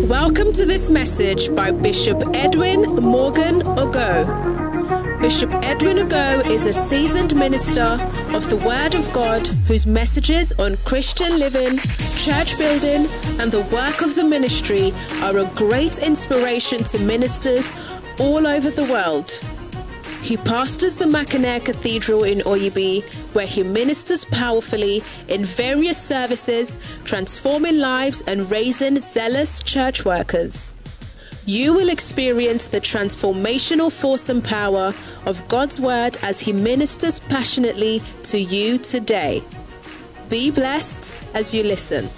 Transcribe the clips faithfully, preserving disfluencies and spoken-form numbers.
Welcome to this message by Bishop Edwin Morgan Ogo. Bishop Edwin Ogo is a seasoned minister of the Word of God whose messages on Christian living, church building, and the work of the ministry are a great inspiration to ministers all over the world. He pastors the Mackinac Cathedral in Oyibi, where he ministers powerfully in various services, transforming lives and raising zealous church workers. You will experience the transformational force and power of God's Word as he ministers passionately to you today. Be blessed as you listen.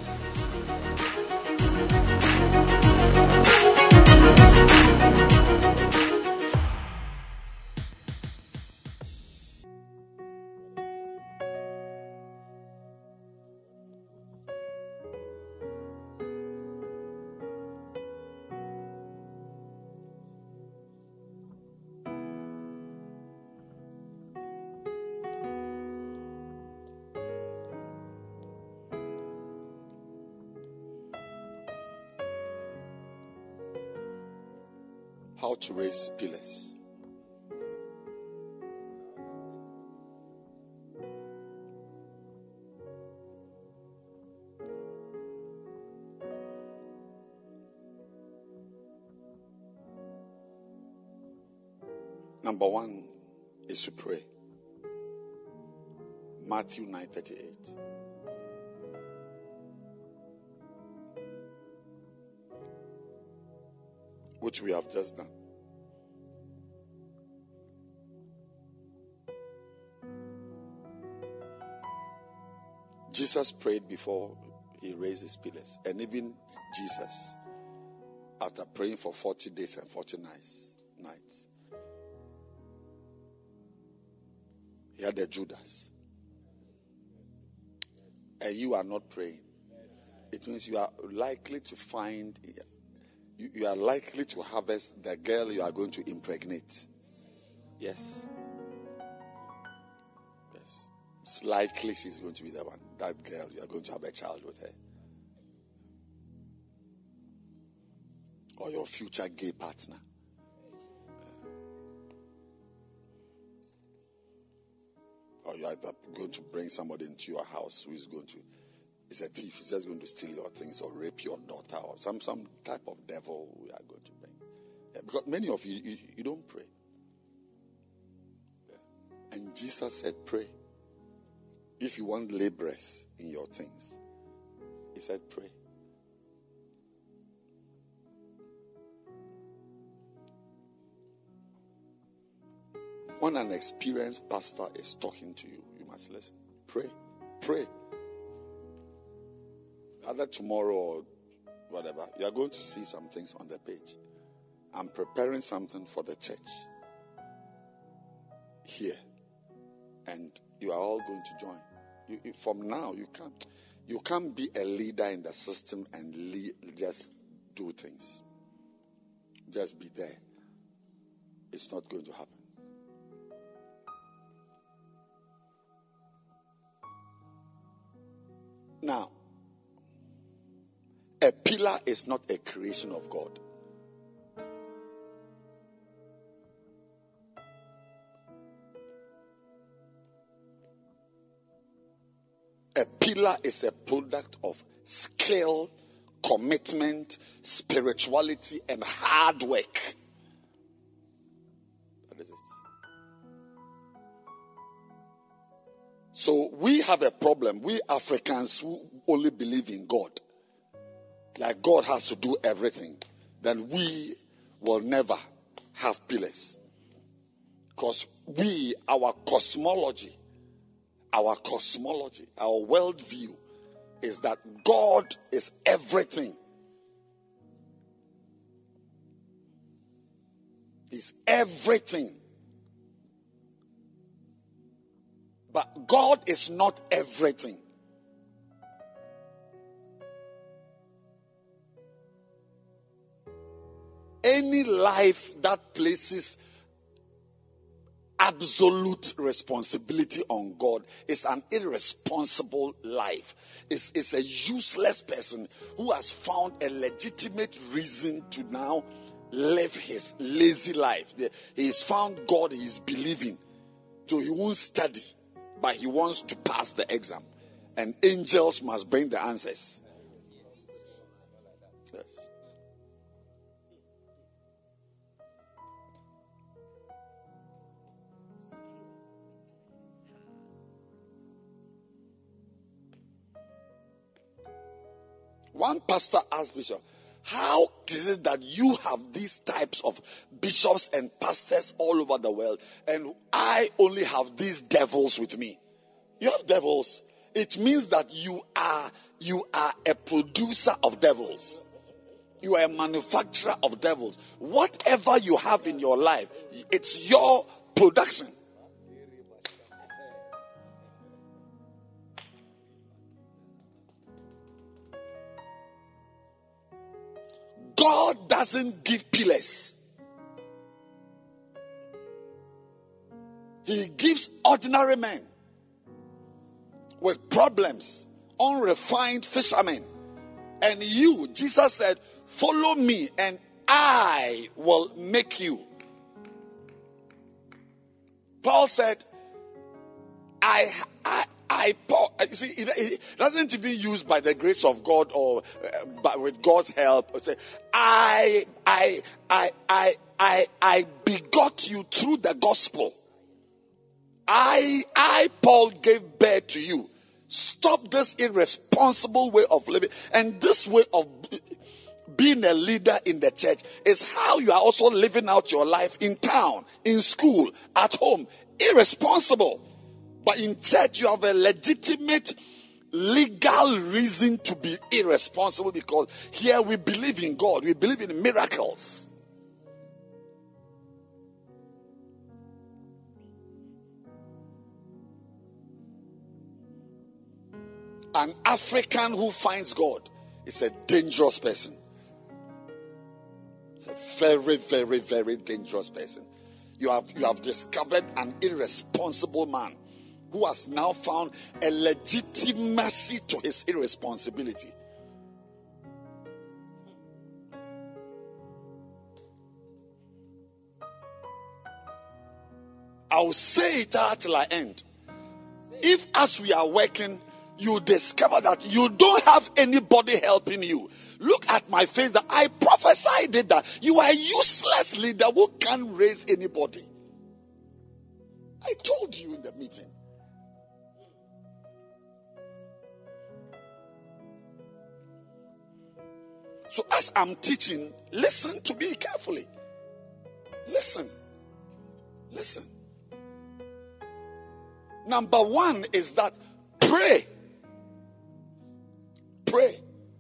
How to raise pillars. Number one is to pray. Matthew nine thirty-eight. Which we have just done. Jesus prayed before he raised his pillars. And even Jesus, after praying for forty days and forty nights, nights he had a Judas. And you are not praying. It means you are likely to find... You, you are likely to harvest the girl you are going to impregnate. Yes. Yes. It's likely she's going to be the one. That girl, you are going to have a child with her. Or your future gay partner. Or you are going to bring somebody into your house who is going to... He's a thief. He's just going to steal your things or rape your daughter or some, some type of devil we are going to bring. Yeah, because many of you, you, you don't pray. Yeah. And Jesus said, pray. If you want laborers in your things, he said, pray. When an experienced pastor is talking to you, you must listen. Pray. Pray. Either tomorrow or whatever, you are going to see some things on the page. I'm preparing something for the church here, and you are all going to join. You, you, from now, you can't you can't be a leader in the system and lead, just do things. Just be there. It's not going to happen. Now, a pillar is not a creation of God. A pillar is a product of skill, commitment, spirituality, and hard work. That is it. So we have a problem. We Africans who only believe in God, like God has to do everything, then we will never have pillars. Because we, our cosmology, our cosmology, our worldview is that God is everything. He's everything. But God is not everything. Any life that places absolute responsibility on God is an irresponsible life. It's, it's a useless person who has found a legitimate reason to now live his lazy life. He's found God he's believing. So he won't study, but he wants to pass the exam. And angels must bring the answers. Yes. One pastor asked Bishop, how is it that you have these types of bishops and pastors all over the world, and I only have these devils with me? You have devils. It means that you are you are a producer of devils. You are a manufacturer of devils. Whatever you have in your life, it's your production. God doesn't give pillars. He gives ordinary men with problems, unrefined fishermen. And you, Jesus said, follow me and I will make you. Paul said, I, I, I, Paul, you see, it, it doesn't even use by the grace of God or uh, but with God's help. Say, I, I, I, I, I, I begot you through the gospel. I, I, Paul, gave birth to you. Stop this irresponsible way of living. And this way of being a leader in the church is how you are also living out your life in town, in school, at home. Irresponsible. But in church, you have a legitimate legal reason to be irresponsible, because here we believe in God. We believe in miracles. An African who finds God is a dangerous person. It's a very, very, very dangerous person. You have, you have discovered an irresponsible man who has now found a legitimacy to his irresponsibility. I'll say it out till I end. If as we are working, you discover that you don't have anybody helping you. Look at my face that I prophesied it, that you are a useless leader who can't raise anybody. I told you in the meeting. So as I'm teaching, listen to me carefully. Listen. Listen. Number one is that pray. Pray.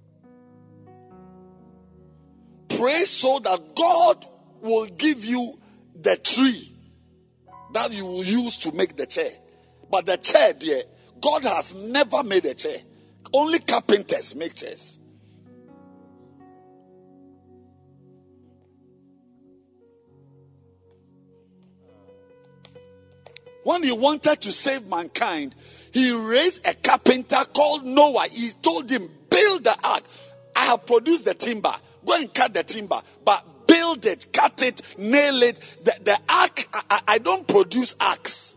Pray so that God will give you the tree that you will use to make the chair. But the chair, dear, God has never made a chair. Only carpenters make chairs. When he wanted to save mankind, he raised a carpenter called Noah. He told him, build the ark. I have produced the timber. Go and cut the timber. But build it, cut it, nail it. The, the ark, I, I don't produce arks.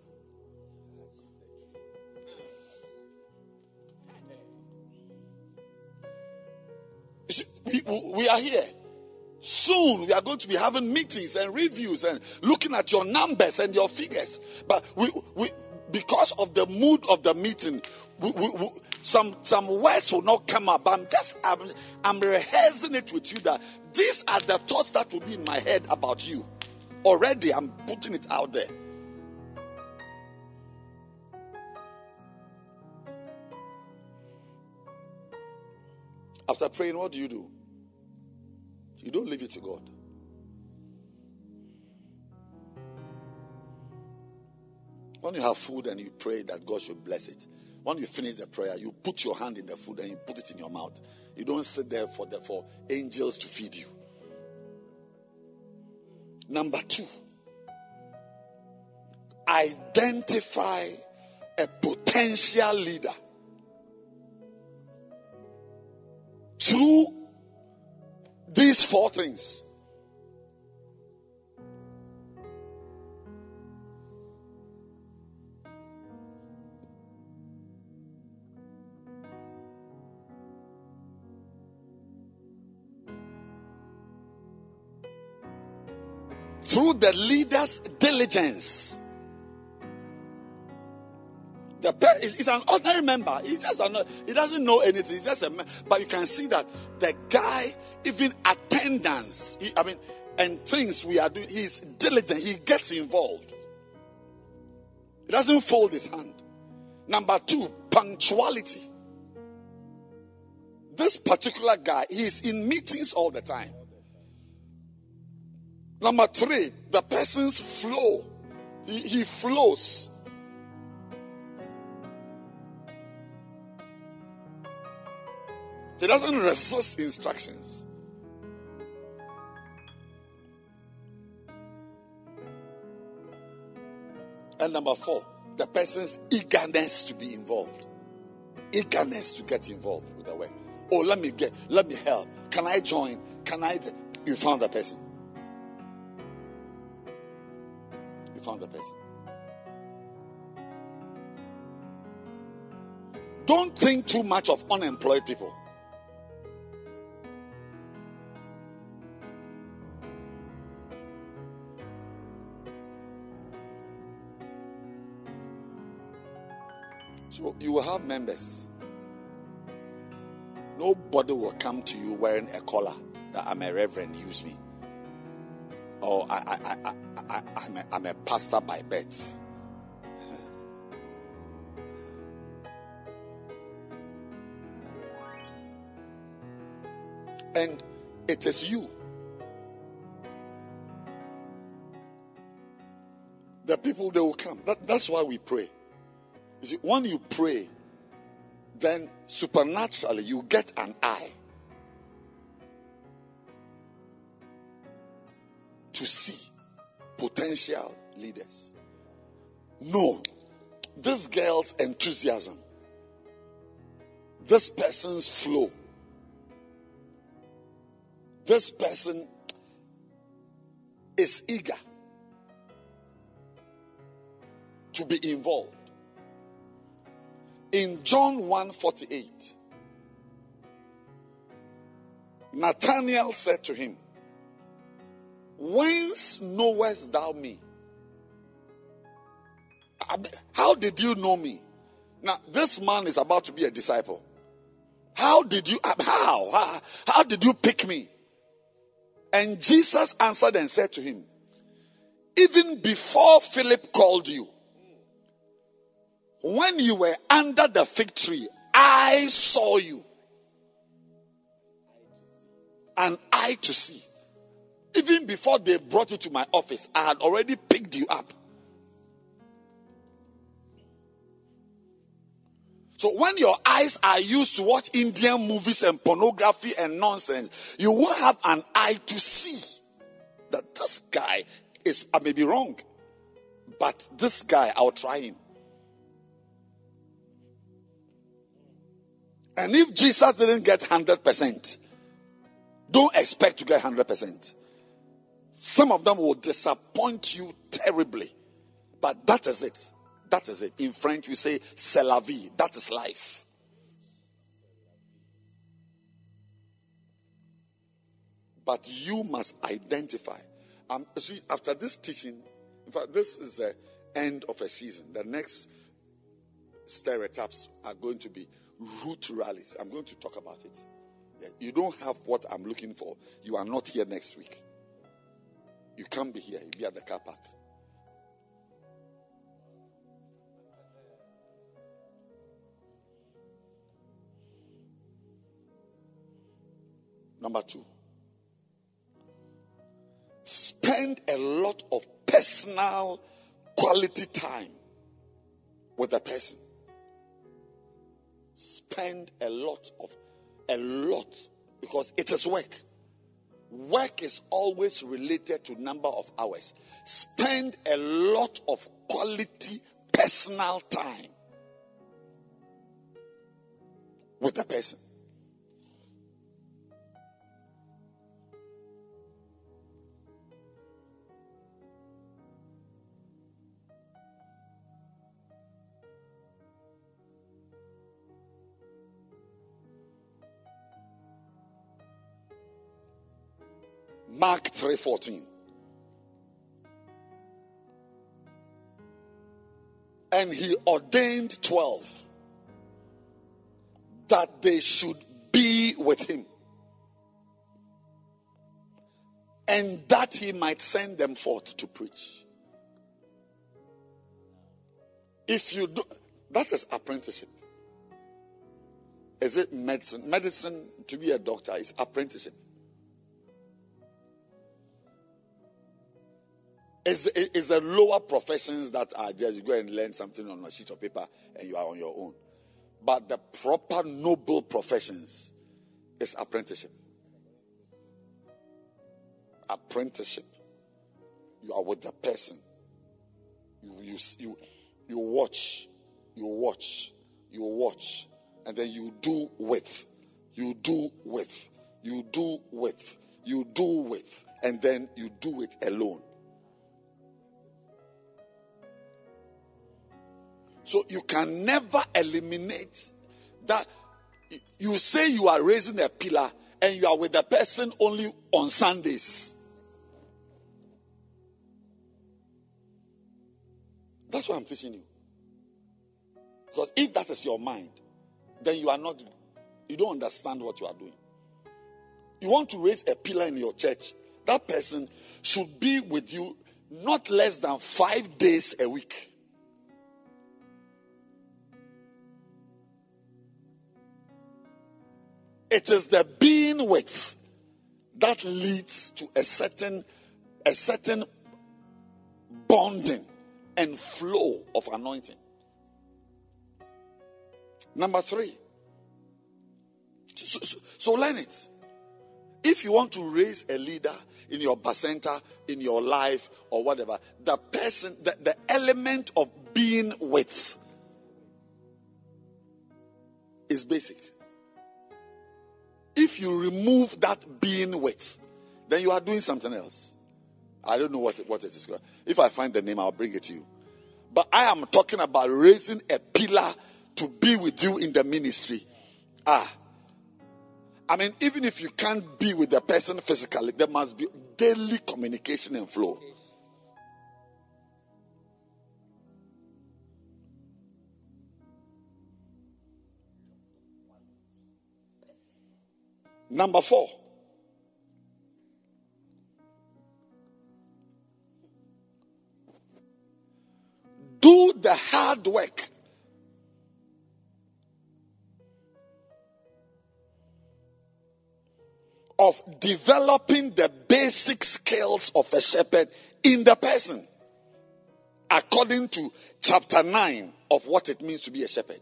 You see, we, we are here. Soon we are going to be having meetings and reviews and looking at your numbers and your figures. But we, we because of the mood of the meeting, we, we, we, some some words will not come up. I'm just I'm, I'm rehearsing it with you that these are the thoughts that will be in my head about you. Already I'm putting it out there. After praying, what do you do? You don't leave it to God. When you have food and you pray that God should bless it, when you finish the prayer, you put your hand in the food and you put it in your mouth. You don't sit there for the for angels to feed you. Number two, identify a potential leader through these four things. Through the leader's diligence. The per- is, is an ordinary member. He's just an, he doesn't know anything. He's just a man. But you can see that the guy, even attendance, he, I mean, and things we are doing, he's diligent. He gets involved. He doesn't fold his hand. Number two, punctuality. This particular guy, he's in meetings all the time. Number three, the person's flow. He, he flows. He doesn't resist instructions. And number four, the person's eagerness to be involved. Eagerness to get involved with the work. Oh, let me get, let me help. Can I join? Can I? You found the person. You found the person. Don't think too much of unemployed people. So you will have members. Nobody will come to you wearing a collar that I'm a reverend, use me. Or I, I, I, I, I, I'm, a, I'm a pastor by birth. And it is you. The people, they will come. That, that's why we pray. You see, when you pray, then supernaturally you get an eye to see potential leaders. No, this girl's enthusiasm, this person's flow, this person is eager to be involved. In John one forty-eight, Nathanael said to him, "Whence knowest thou me?" I mean, how did you know me? Now, this man is about to be a disciple. How did you, how, how, how did you pick me? And Jesus answered and said to him, even before Philip called you, when you were under the fig tree, I saw you. An eye to see. Even before they brought you to my office, I had already picked you up. So when your eyes are used to watch Indian movies and pornography and nonsense, you will have an eye to see that this guy is, I may be wrong, but this guy, I'll try him. And if Jesus didn't get one hundred percent, don't expect to get one hundred percent. Some of them will disappoint you terribly. But that is it. That is it. In French, we say, c'est la vie. That is life. But you must identify. Um, see, after this teaching, in fact, this is the end of a season. The next stereotypes are going to be root rallies. I'm going to talk about it. Yeah, you don't have what I'm looking for. You are not here next week. You can't be here. You'll be at the car park. Number two, spend a lot of personal quality time with the person. Spend a lot of, a lot, because it is work. Work is always related to number of hours. Spend a lot of quality personal time with the person. Mark three fourteen. And he ordained twelve that they should be with him, and that he might send them forth to preach. If you do, that is apprenticeship. Is it medicine? Medicine, to be a doctor, is apprenticeship. It's, it's the lower professions that are just you go and learn something on a sheet of paper and you are on your own. But the proper noble professions is apprenticeship. Apprenticeship. You are with the person. You you you, you watch, you watch, you watch, and then you do with, you do with, you do with, you do with, and then you do it alone. So you can never eliminate that. You say you are raising a pillar and you are with the person only on Sundays. That's what I'm teaching you. Because if that is your mind, then you are not, you don't understand what you are doing. You want to raise a pillar in your church, that person should be with you not less than five days a week. It is the being with that leads to a certain, a certain bonding and flow of anointing. Number three. So, so, so learn it. If you want to raise a leader in your bacenta, in your life, or whatever, the person, the, the element of being with is basic. If you remove that being with, then you are doing something else. I don't know what, what it is. If I find the name, I'll bring it to you. But I am talking about raising a pillar to be with you in the ministry. Ah. I mean, even if you can't be with the person physically, there must be daily communication and flow. Number four. Do the hard work of developing the basic skills of a shepherd in the person, according to chapter nine of what it means to be a shepherd.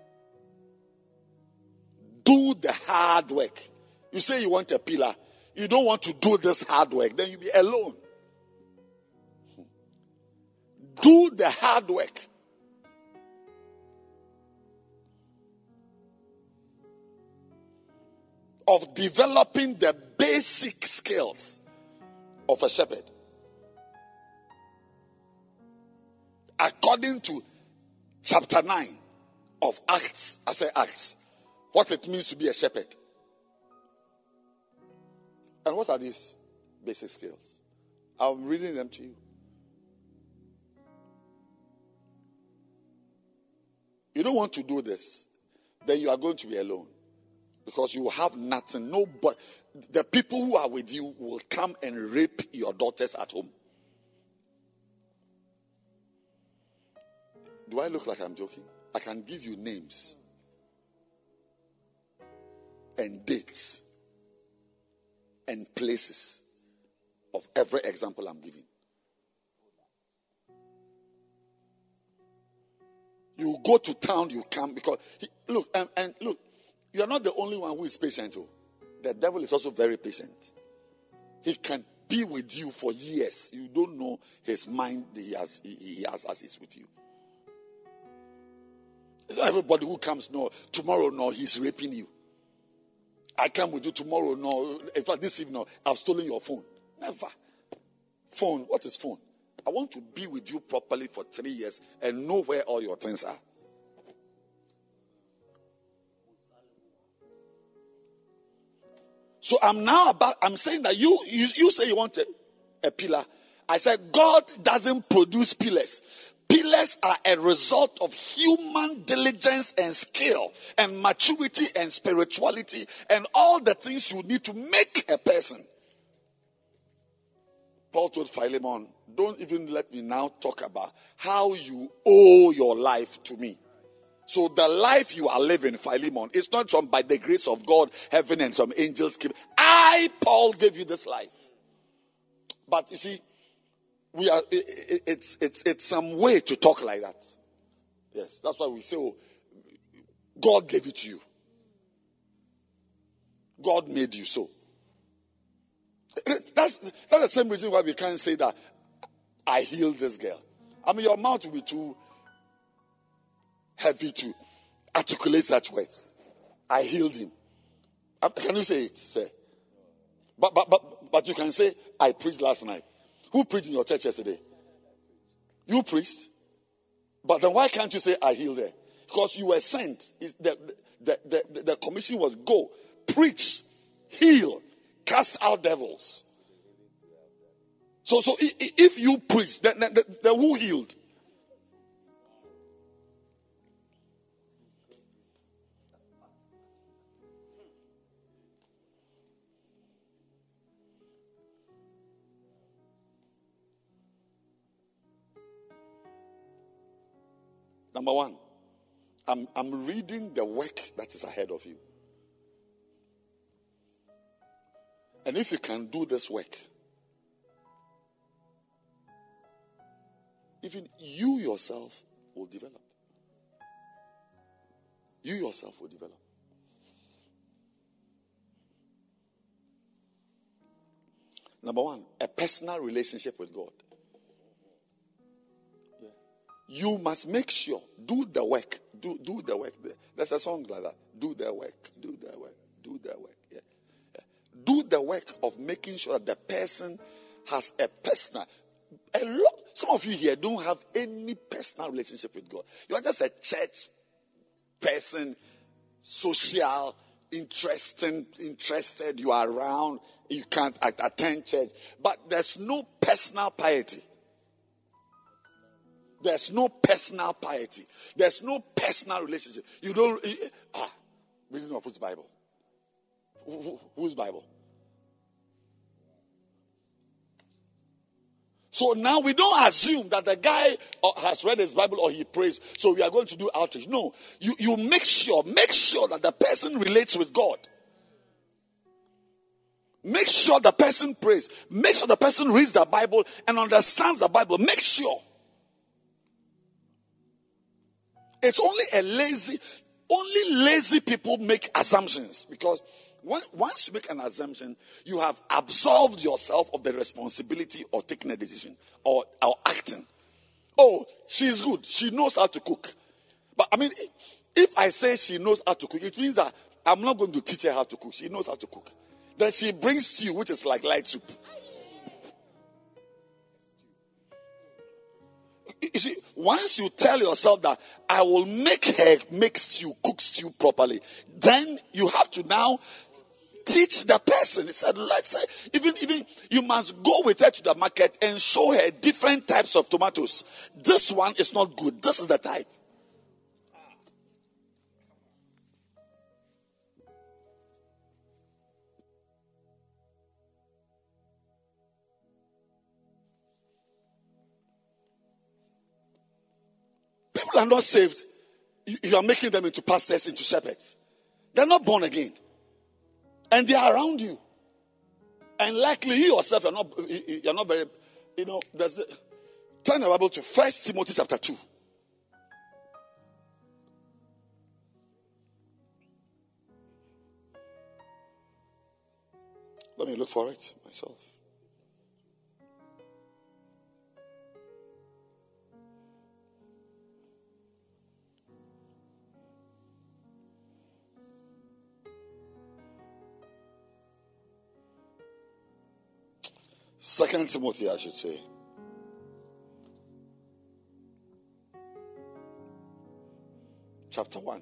Do the hard work. You say you want a pillar. You don't want to do this hard work. Then you'll be alone. Do the hard work. Of developing the basic skills of a shepherd. According to chapter nine of Acts. I say Acts. What it means to be a shepherd. And what are these basic skills? I'm reading them to you. You don't want to do this, then you are going to be alone. Because you will have nothing. Nobody, the people who are with you will come and rape your daughters at home. Do I look like I'm joking? I can give you names and dates and places of every example I'm giving. You go to town, you come because he, look and, and look, you are not the only one who is patient. Oh. The devil is also very patient. He can be with you for years. You don't know his mind he has, he, he has as he's with you. It's not everybody who comes, no, tomorrow, no, he's raping you. I come with you tomorrow, no. In fact, this evening, no, I've stolen your phone. Never. Phone, what is phone? I want to be with you properly for three years and know where all your things are. So I'm now about, I'm saying that you, you, you say you want a, a pillar. I said, God doesn't produce pillars. Pillars are a result of human diligence and skill and maturity and spirituality and all the things you need to make a person. Paul told Philemon, don't even let me now talk about how you owe your life to me. So the life you are living, Philemon, is not some by the grace of God, heaven and some angels give. I, Paul, gave you this life. But you see, we are. It, it's it's it's some way to talk like that. Yes, that's why we say, oh, God gave it to you. God made you so. That's that's the same reason why we can't say that I healed this girl. I mean, your mouth will be too heavy to articulate such words. I healed him. Can you say it, sir? But but but but you can say I preached last night. Who preached in your church yesterday? You preached. But then why can't you say I healed her? Because you were sent. It's the, the, the, the, the commission was go, preach, heal, cast out devils. So so if you preach, then, then, then who healed? Number one, I'm, I'm reading the work that is ahead of you. And if you can do this work, even you yourself will develop. You yourself will develop. Number one, a personal relationship with God. You must make sure, do the work, do, do the work. There's a song like that. Do the work, do the work, do the work. Yeah. Yeah. Do the work of making sure that the person has a personal, a lot. Some of you here don't have any personal relationship with God. You are just a church person, social, interesting, interested. You are around, you can't attend church, but there's no personal piety. There's no personal piety. There's no personal relationship. You don't. Ah, reading of whose Bible? Who, who, whose Bible? So now we don't assume that the guy has read his Bible or he prays, so we are going to do outreach. No, you, you make sure, make sure that the person relates with God. Make sure the person prays. Make sure the person reads the Bible and understands the Bible. Make sure. It's only a lazy, only lazy people make assumptions, because when, once you make an assumption, you have absolved yourself of the responsibility of taking a decision or, or acting. Oh, she's good. She knows how to cook. But I mean, if I say she knows how to cook, it means that I'm not going to teach her how to cook. She knows how to cook. Then she brings stew, which is like light soup. You see, once you tell yourself that I will make her make stew, cook stew properly, then you have to now teach the person. He said, let's say, even, even you must go with her to the market and show her different types of tomatoes. This one is not good. This is the type. People are not saved. You are making them into pastors, into shepherds. They're not born again. And they are around you. And likely you yourself are not, you're not very, you know, there's a, turn the Bible to First Timothy chapter two. Let me look for it myself. Second Timothy, I should say. Chapter one.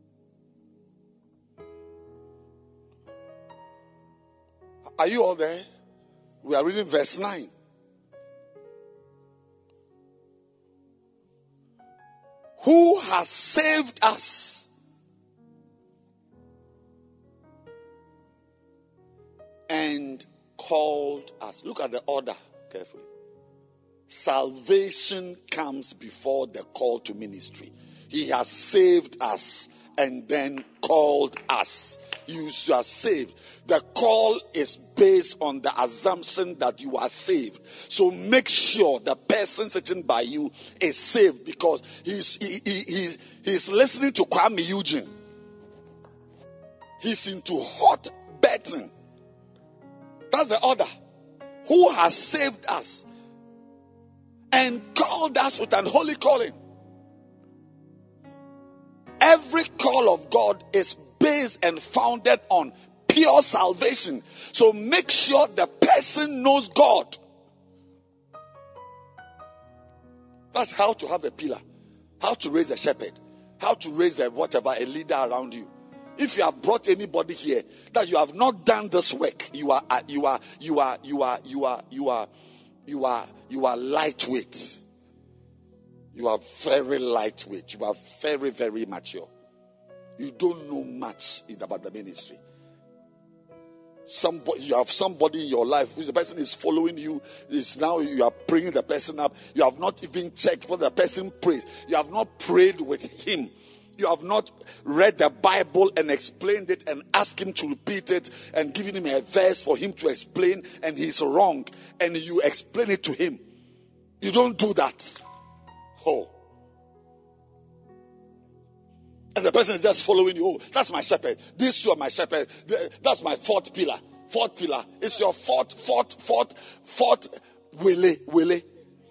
Are you all there? We are reading verse nine. Who has saved us and called us. Look at the order carefully. Salvation comes before the call to ministry. He has saved us and then called us. You are saved. The call is based on the assumption that you are saved. So make sure the person sitting by you is saved, because he's he, he, he's, he's listening to Kwame Eugene. He's into hot betting. That's the order. Who has saved us and called us with an holy calling. Every call of God is based and founded on pure salvation. So make sure the person knows God. That's how to have a pillar, how to raise a shepherd, how to raise a whatever, a leader around you. If you have brought anybody here that you have not done this work, you are you are you are you are you are you are you are you are lightweight. You are very lightweight. You are very, very mature. You don't know much about the ministry. Somebody, you have somebody in your life who the person is following you. Is now you are bringing the person up. You have not even checked what the person prays. You have not prayed with him. You have not read the Bible and explained it and asked him to repeat it and given him a verse for him to explain, and he's wrong, and you explain it to him. You don't do that. Oh. And the person is just following you. Oh, that's my shepherd. These two are my shepherd. That's my fourth pillar. Fourth pillar. It's your fourth, fourth, fourth, fourth wele, wele.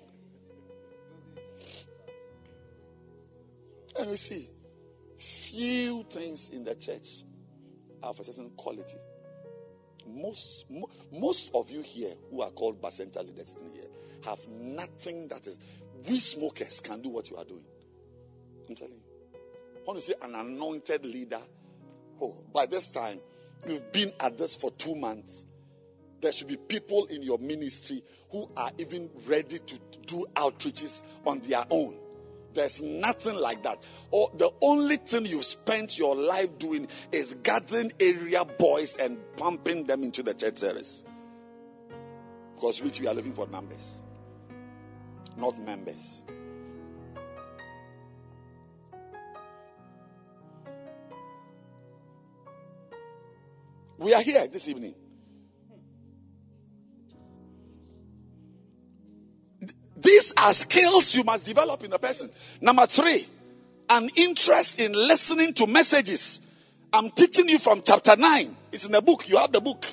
And we see few things in the church have a certain quality. Most, most of you here who are called Bacenta leaders sitting here have nothing that is. We smokers can do what you are doing. I'm telling you. I want to say an anointed leader. Oh, by this time, you've been at this for two months. There should be people in your ministry who are even ready to do outreaches on their own. There's nothing like that. Or the only thing you've spent your life doing is gathering area boys and pumping them into the church service. Because which we are looking for numbers, not members. We are here this evening. These are skills you must develop in a person. Number three, an interest in listening to messages. I'm teaching you from chapter nine. It's in the book. You have the book.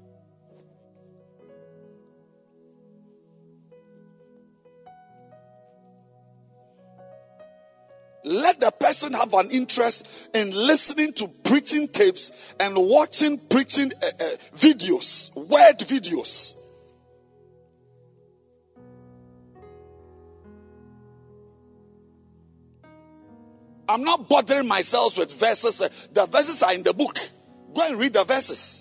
Let the person have an interest in listening to preaching tapes and watching preaching uh, uh, videos, word videos. I'm not bothering myself with verses. The verses are in the book. Go and read the verses.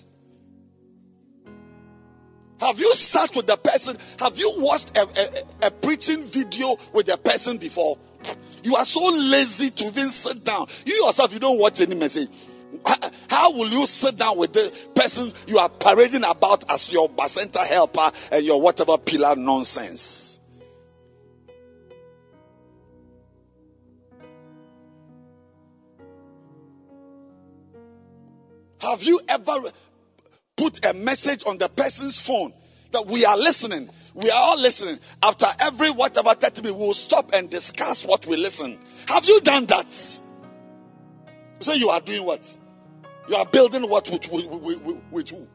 Have you sat with the person? Have you watched a, a, a preaching video with the person before? You are so lazy to even sit down. You yourself, you don't watch any message. How will you sit down with the person you are parading about as your Bacenta helper and your whatever pillar nonsense? Have you ever put a message on the person's phone that we are listening? We are all listening. After every whatever thirty minutes, we will stop and discuss what we listen. Have you done that? So you are doing what? You are building what with, with, with, with, with who?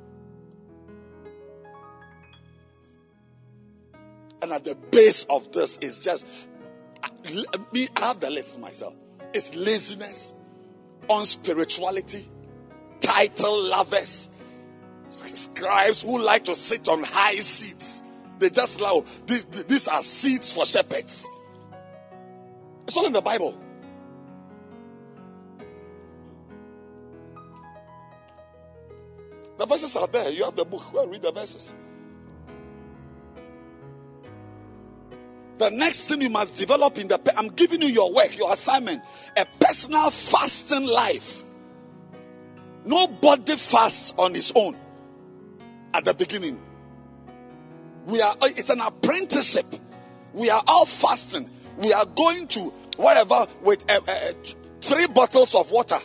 And at the base of this is just, me, I have the list myself. It's laziness, unspirituality, title lovers, Scribes who like to sit on high seats. They just allow these, these are seats for shepherds. It's all in the Bible. The verses are there. You have the book. Well, read the verses. The next thing you must develop in the, I'm giving you your work, your assignment, a personal fasting life. Nobody fasts on his own at the beginning. We are, it's an apprenticeship. We are all fasting. We are going to wherever with uh, uh, three bottles of water.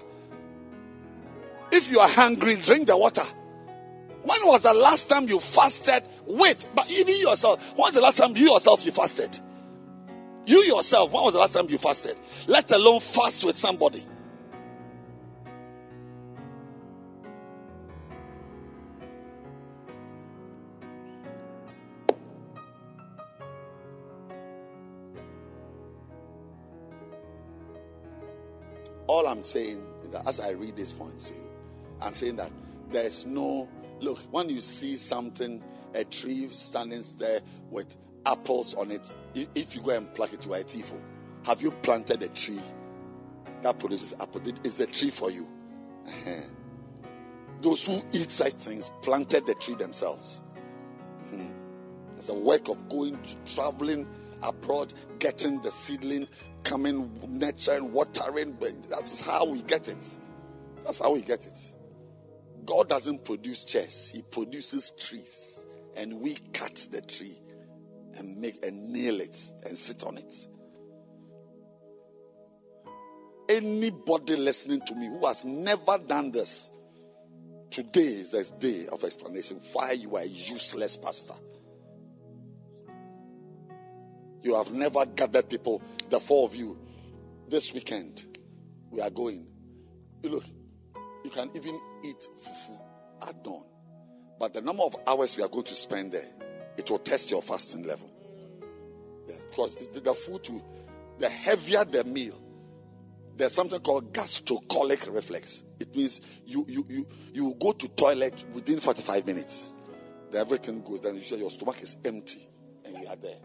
If you are hungry, drink the water. When was the last time you fasted? Wait, but even yourself, when was the last time you yourself you fasted? You yourself, when was the last time you fasted? Let alone fast with somebody. All I'm saying is that as I read these points to you, I'm saying that there's no, look, when you see something, a tree standing there with apples on it, if you go and pluck it, you are a thief. Have you planted a tree that produces apples? It's a tree for you. Uh-huh. Those who eat such things planted the tree themselves. Mm-hmm. There's a work of going, traveling abroad, getting the seedling, coming, nurturing, watering. But that's how we get it. That's how we get it. God doesn't produce chairs. He produces trees. And we cut the tree and make and nail it and sit on it. Anybody listening to me who has never done this, today is the day of explanation why you are a useless pastor. You have never gathered people, the four of you. This weekend, we are going. You look, you can even eat fufu at dawn. But the number of hours we are going to spend there, it will test your fasting level. Yeah, because the food, too, the heavier the meal, there's something called gastrocolic reflex. It means you you you you go to toilet within forty-five minutes. Then everything goes down. You say your stomach is empty, and we are there.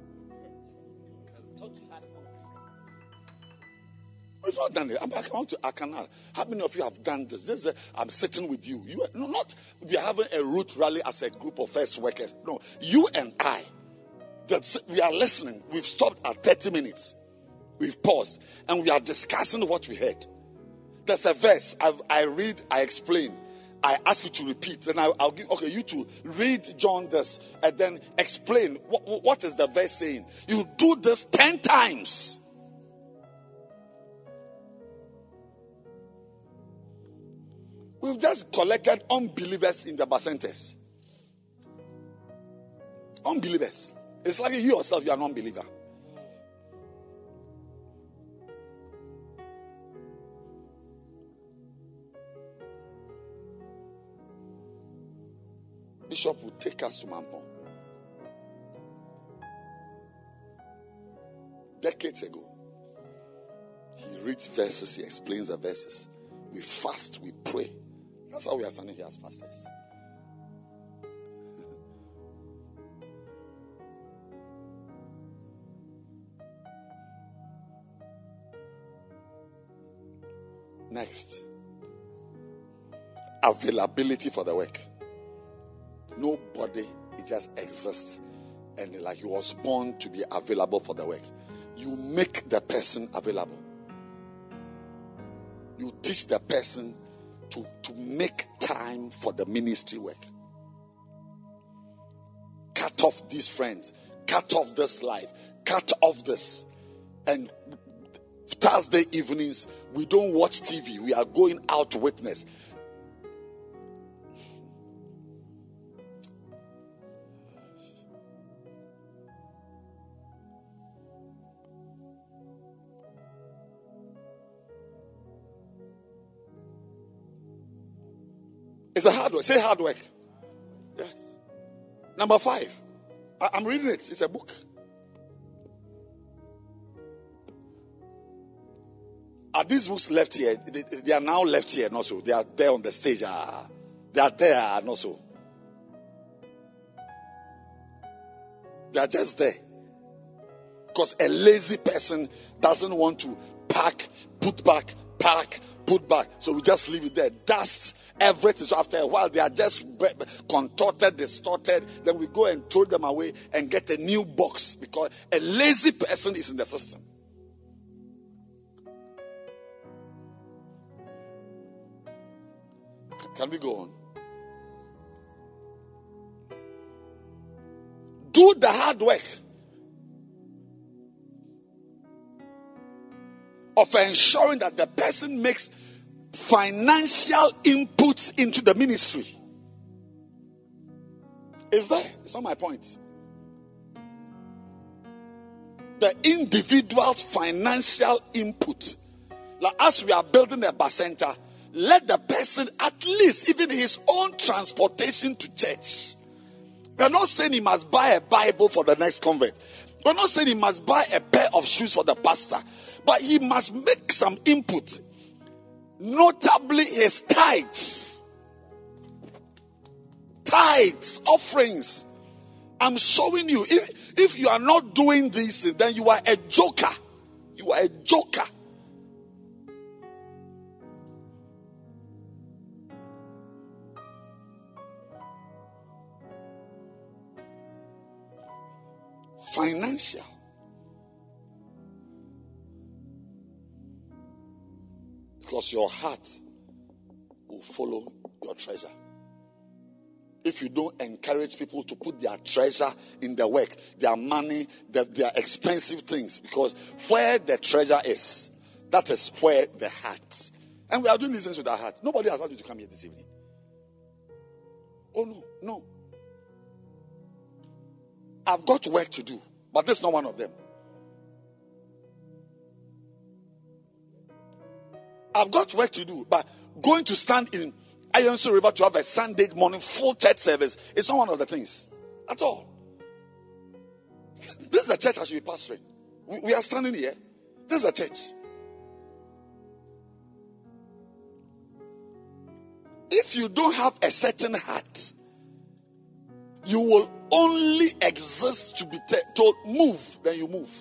We've not done it. I'm, I want to. I cannot. How many of you have done this? This is a, I'm sitting with you. You no, not we are having a root rally as a group of first workers. No, you and I. That's, we are listening. We've stopped at thirty minutes. We've paused and we are discussing what we heard. There's a verse I've, I read. I explain. I ask you to repeat, and I, I'll give. Okay, you to read John this and then explain what, what is the verse saying. You do this ten times. We've just collected unbelievers in the bar centers. Unbelievers. It's like you yourself, you are an unbeliever. Bishop will take us to Mampong. Decades ago, he reads verses, he explains the verses. We fast, we pray. That's how we are standing here as pastors. Next, availability for the work. Nobody, it just exists, and like he was born to be available for the work. You make the person available. You teach the person to, to make time for the ministry work. Cut off these friends. Cut off this life. Cut off this. And Thursday evenings, we don't watch T V. We are going out to witness. It's a hard work. Say hard work. Yeah. Number five. I, I'm reading it. It's a book. Are these books left here? They, they are now left here. Not so. They are there on the stage. Ah, They are there and also. They are just there. Because a lazy person doesn't want to pack, put back, pack, put back. So we just leave it there. Dust, everything. So after a while, they are just contorted, distorted. Then we go and throw them away and get a new box. Because a lazy person is in the system. Can we go on? Do the hard work of ensuring that the person makes financial inputs into the ministry. Is there? It's not my point. The individual's financial input. Like as we are building a bar center, let the person at least even his own transportation to church. We are not saying he must buy a Bible for the next convert. We are not saying he must buy a pair of shoes for the pastor. But he must make some input. Notably his tithes. Tithes, offerings. I'm showing you. If, if you are not doing this, then you are a joker. You are a joker. Financial. Because your heart will follow your treasure. If you don't encourage people to put their treasure in the work, their money, their, their expensive things, because where the treasure is, that is where the heart. And we are doing these things with our heart. Nobody has asked you to come here this evening. Oh no, no. I've got work to do, but this is not one of them. I've got work to do, but going to stand in Ayonsu River to have a Sunday morning full church service is not one of the things at all. This is the church I should be pastoring. We, we are standing here. This is a church. If you don't have a certain heart, you will only exist to be t- told move, then you move.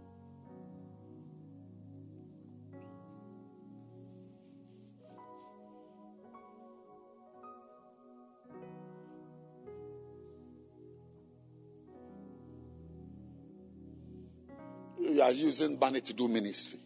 You are using money to do ministry.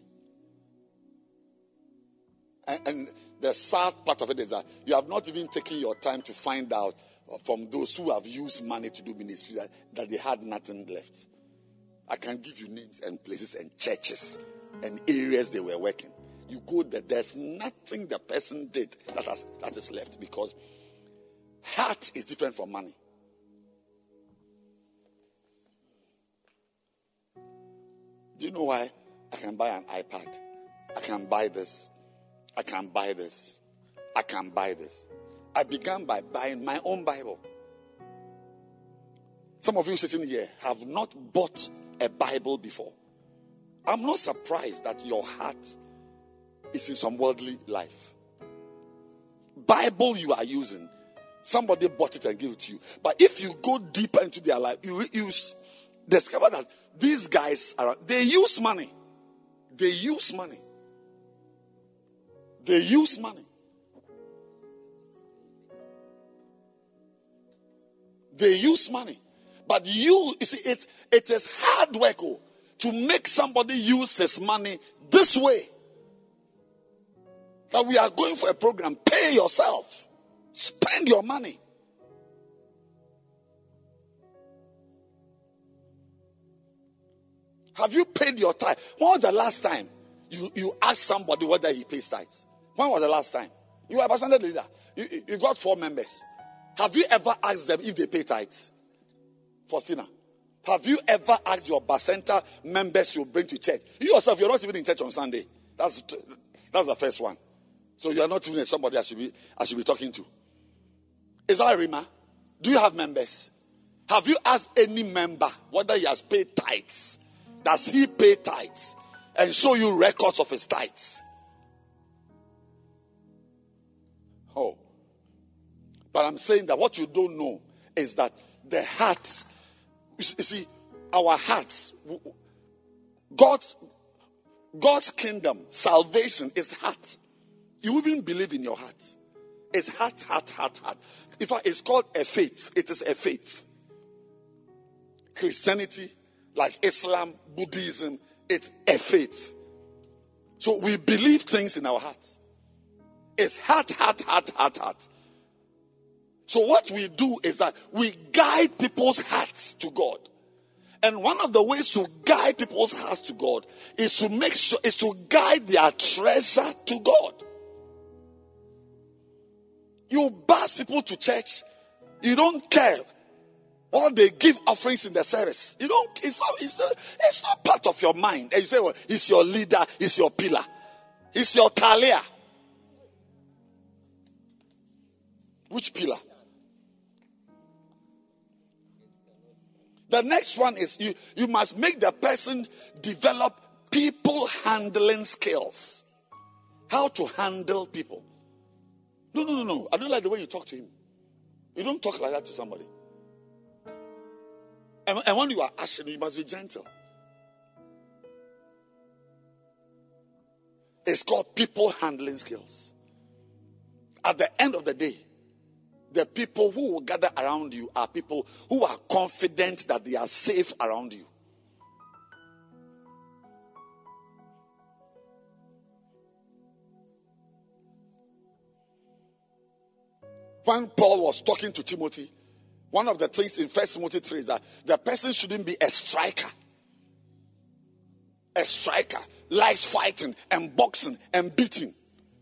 And, and the sad part of it is that you have not even taken your time to find out from those who have used money to do ministry that, that they had nothing left. I can give you names and places and churches and areas they were working. You go there, there's nothing the person did that has that is left, because heart is different from money. Do you know why? I can buy an iPad. I can buy this. I can buy this. I can buy this. I began by buying my own Bible. Some of you sitting here have not bought a Bible before. I'm not surprised that your heart is in some worldly life. Bible you are using, somebody bought it and gave it to you. But if you go deeper into their life, you use discover that these guys are, they use money. They use money. They use money. They use money. But you, you see, it, it is hard work oh, to make somebody use his money this way. That we are going for a program. Pay yourself. Spend your money. Have you paid your tithe? When was the last time you, you asked somebody whether he pays tithes? When was the last time? You are a Sunday leader. You, you got four members. Have you ever asked them if they pay tithes? Faustina, have you ever asked your Bacenta members you bring to church? You yourself, you're not even in church on Sunday. That's that's the first one. So you are not even somebody I should be I should be talking to. Is that a Rima? Do you have members? Have you asked any member whether he has paid tithes? Does he pay tithes? And show you records of his tithes. Oh. I'm saying that what you don't know is that the heart, you see, our hearts, God's God's kingdom, salvation is heart. You even believe in your heart. It's heart, heart, heart, heart. In fact, it's called a faith. It is a faith. Christianity, like Islam, Buddhism, it's a faith. So we believe things in our hearts. It's heart, heart, heart, heart, heart. So what we do is that we guide people's hearts to God. And one of the ways to guide people's hearts to God is to make sure, is to guide their treasure to God. You bus people to church, you don't care or they give offerings in the service. You don't, it's not, it's not, it's not part of your mind. And you say, well, it's your leader, it's your pillar, it's your talia. Which pillar? The next one is you, you must make the person develop people handling skills. How to handle people. No, no, no, no. I don't like the way you talk to him. You don't talk like that to somebody. And, and when you are asking, you must be gentle. It's called people handling skills. At the end of the day, the people who will gather around you are people who are confident that they are safe around you. When Paul was talking to Timothy, one of the things in First Timothy three is that the person shouldn't be a striker. A striker likes fighting and boxing and beating.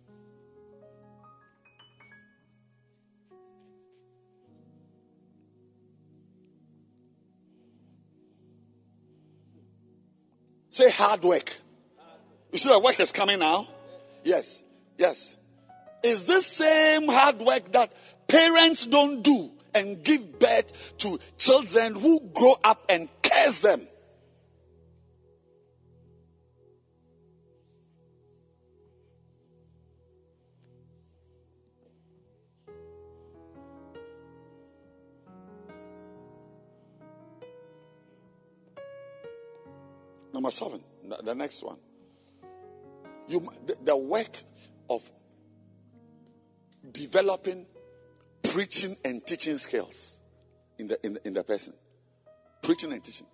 Say hard work. You see the work is coming now? Yes. Yes. Is this same hard work that parents don't do and give birth to children who grow up and curse them? Number seven, the next one. You, the, the work of developing preaching and teaching skills in the, in the in the person. Preaching and teaching.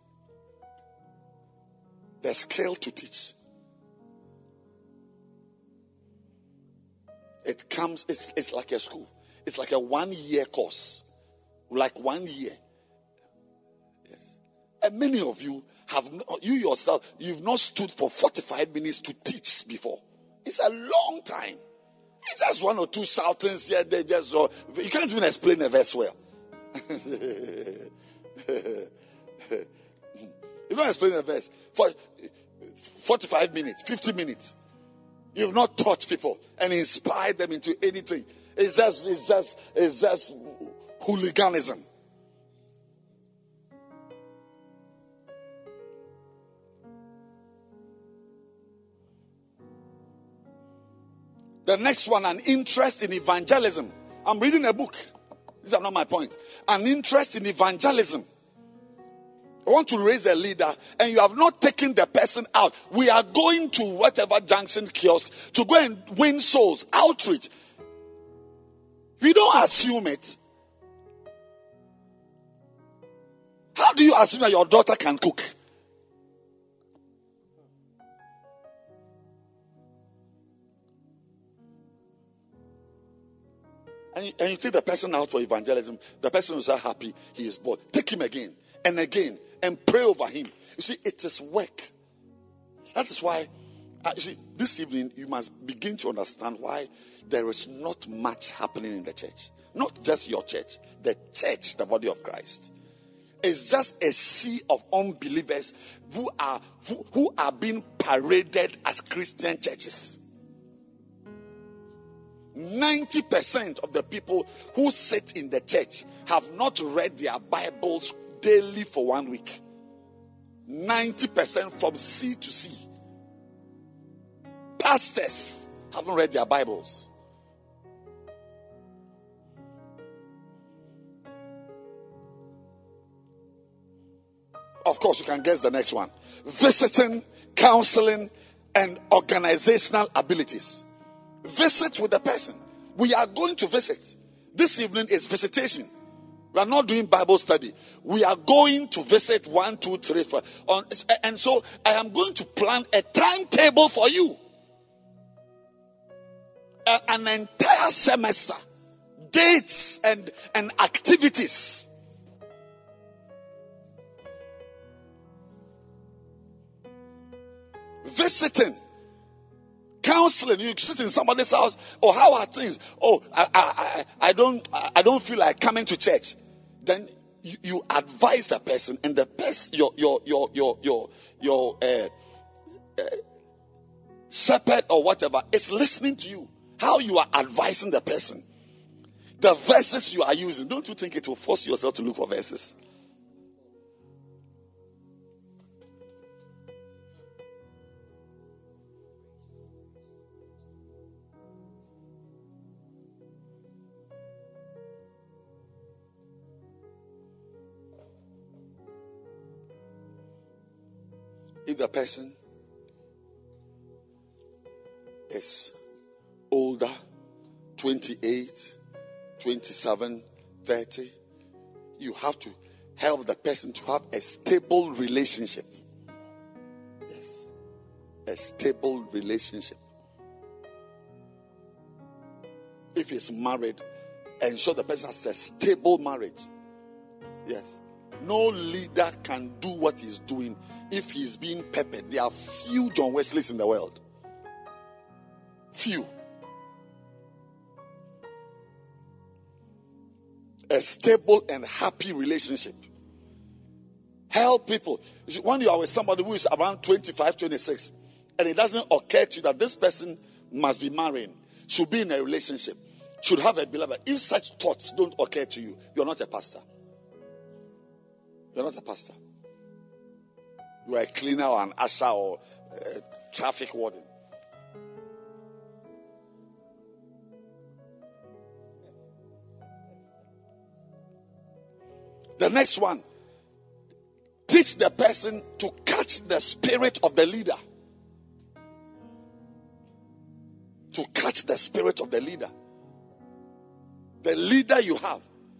The skill to teach. It comes, it's, it's like a school. It's like a one-year course. Like one year. Yes. And many of you have not, you yourself, you've not stood for forty-five minutes to teach before. It's a long time. It's just one or two shoutings here. They just, uh, you can't even explain a verse well. You don't explain a verse for forty-five minutes, fifty minutes. You've not taught people and inspired them into anything. It's just, it's just, it's just hooliganism. The next one, an interest in evangelism. I'm reading a book. These are not my points. An interest in evangelism. I want to raise a leader and you have not taken the person out. We are going to whatever junction kiosk to go and win souls. Outreach. We don't assume it. How do you assume that your daughter can cook? And you, and you take the person out for evangelism, the person is so happy, he is bored. Take him again and again and pray over him. You see, it is work. That is why, uh, you see, this evening you must begin to understand why there is not much happening in the church. Not just your church, the church, the body of Christ. It's just a sea of unbelievers who are who, who are being paraded as Christian churches. ninety percent of the people who sit in the church have not read their Bibles daily for one week. ninety percent from sea to sea. Pastors haven't read their Bibles. course, you can guess the next one. Visiting, counseling, and organizational abilities. Visit with the person. We are going to visit. This evening is visitation. We are not doing Bible study. We are going to visit one, two, three, four. On, and so I am going to plan a timetable for you. A, an entire semester. Dates and, and activities. Visiting. Counseling. You sit in somebody's house. Oh, how are things? Oh, I, I, I, I don't, I don't feel like coming to church. Then you, you advise the person, and the person, your, your, your, your, your, your uh, uh, shepherd or whatever is listening to you. How you are advising the person. The verses you are using. Don't you think it will force yourself to look for verses? If the person is older, twenty-eight, twenty-seven, thirty, you have to help the person to have a stable relationship. Yes. A stable relationship. If he's married, ensure the person has a stable marriage. Yes. No leader can do what he's doing if he's being peppered. There are few John Wesleys in the world. Few. A stable and happy relationship. Help people. When you are with somebody who is around twenty-five, twenty-six, and it doesn't occur to you that this person must be marrying, should be in a relationship, should have a beloved. If such thoughts don't occur to you, you're not a pastor. You're not a pastor. You are a cleaner or an usher or a traffic warden. The next one. Teach the person to catch the spirit of the leader. To catch the spirit of the leader. The leader you have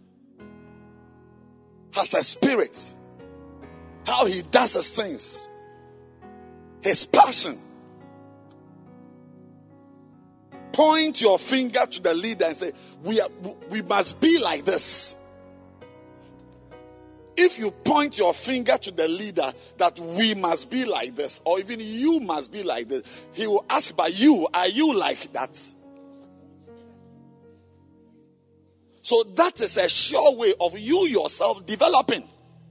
has a spirit. How he does his things. His passion. Point your finger to the leader and say, we, are, we must be like this. If you point your finger to the leader that we must be like this, or even you must be like this, he will ask by you, are you like that? So that is a sure way of you yourself developing.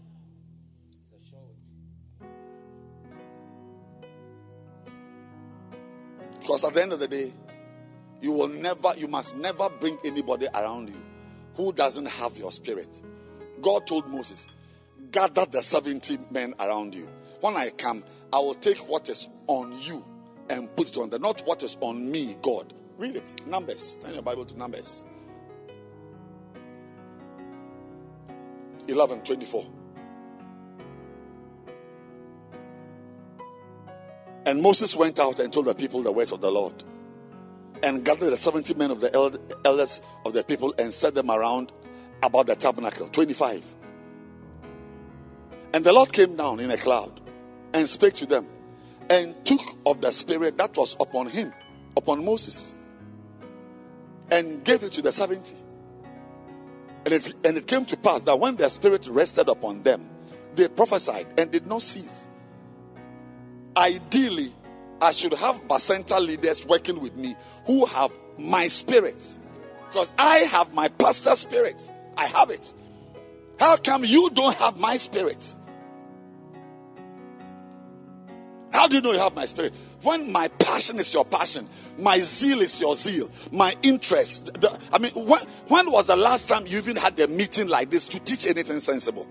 Because at the end of the day, you will never, you must never bring anybody around you who doesn't have your spirit. God told Moses, gather the seventy men around you. When I come, I will take what is on you and put it on them, not what is on me, God. Read it. Numbers. Turn your Bible to Numbers. eleven twenty-four. And Moses went out and told the people the words of the Lord, and gathered the seventy men of the elders of the people and set them around about the tabernacle. twenty-five. And the Lord came down in a cloud and spake to them and took of the spirit that was upon him, upon Moses, and gave it to the seventy. And it, and it came to pass that when the spirit rested upon them, they prophesied and did not cease. Ideally, I should have Bacenta leaders working with me who have my spirit. Because I have my pastor's spirit. I have it. How come you don't have my spirit? How do you know you have my spirit? When my passion is your passion, my zeal is your zeal, my interest. The, I mean, when, when was the last time you even had a meeting like this to teach anything sensible?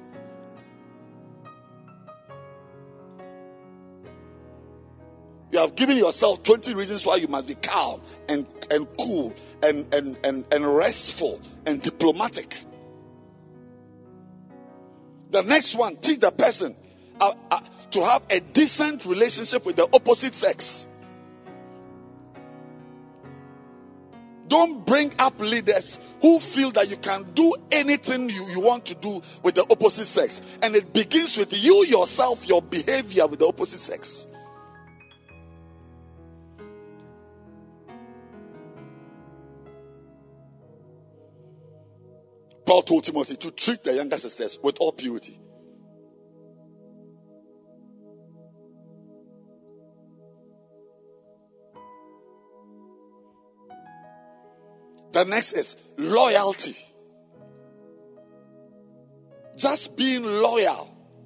You have given yourself twenty reasons why you must be calm and, and cool and, and, and, and restful and diplomatic. The next one, teach the person uh, uh, to have a decent relationship with the opposite sex. Don't bring up leaders who feel that you can do anything you, you want to do with the opposite sex. And it begins with you yourself, your behavior with the opposite sex. Paul told Timothy to treat the younger sisters with all purity. The next is loyalty. Just being loyal.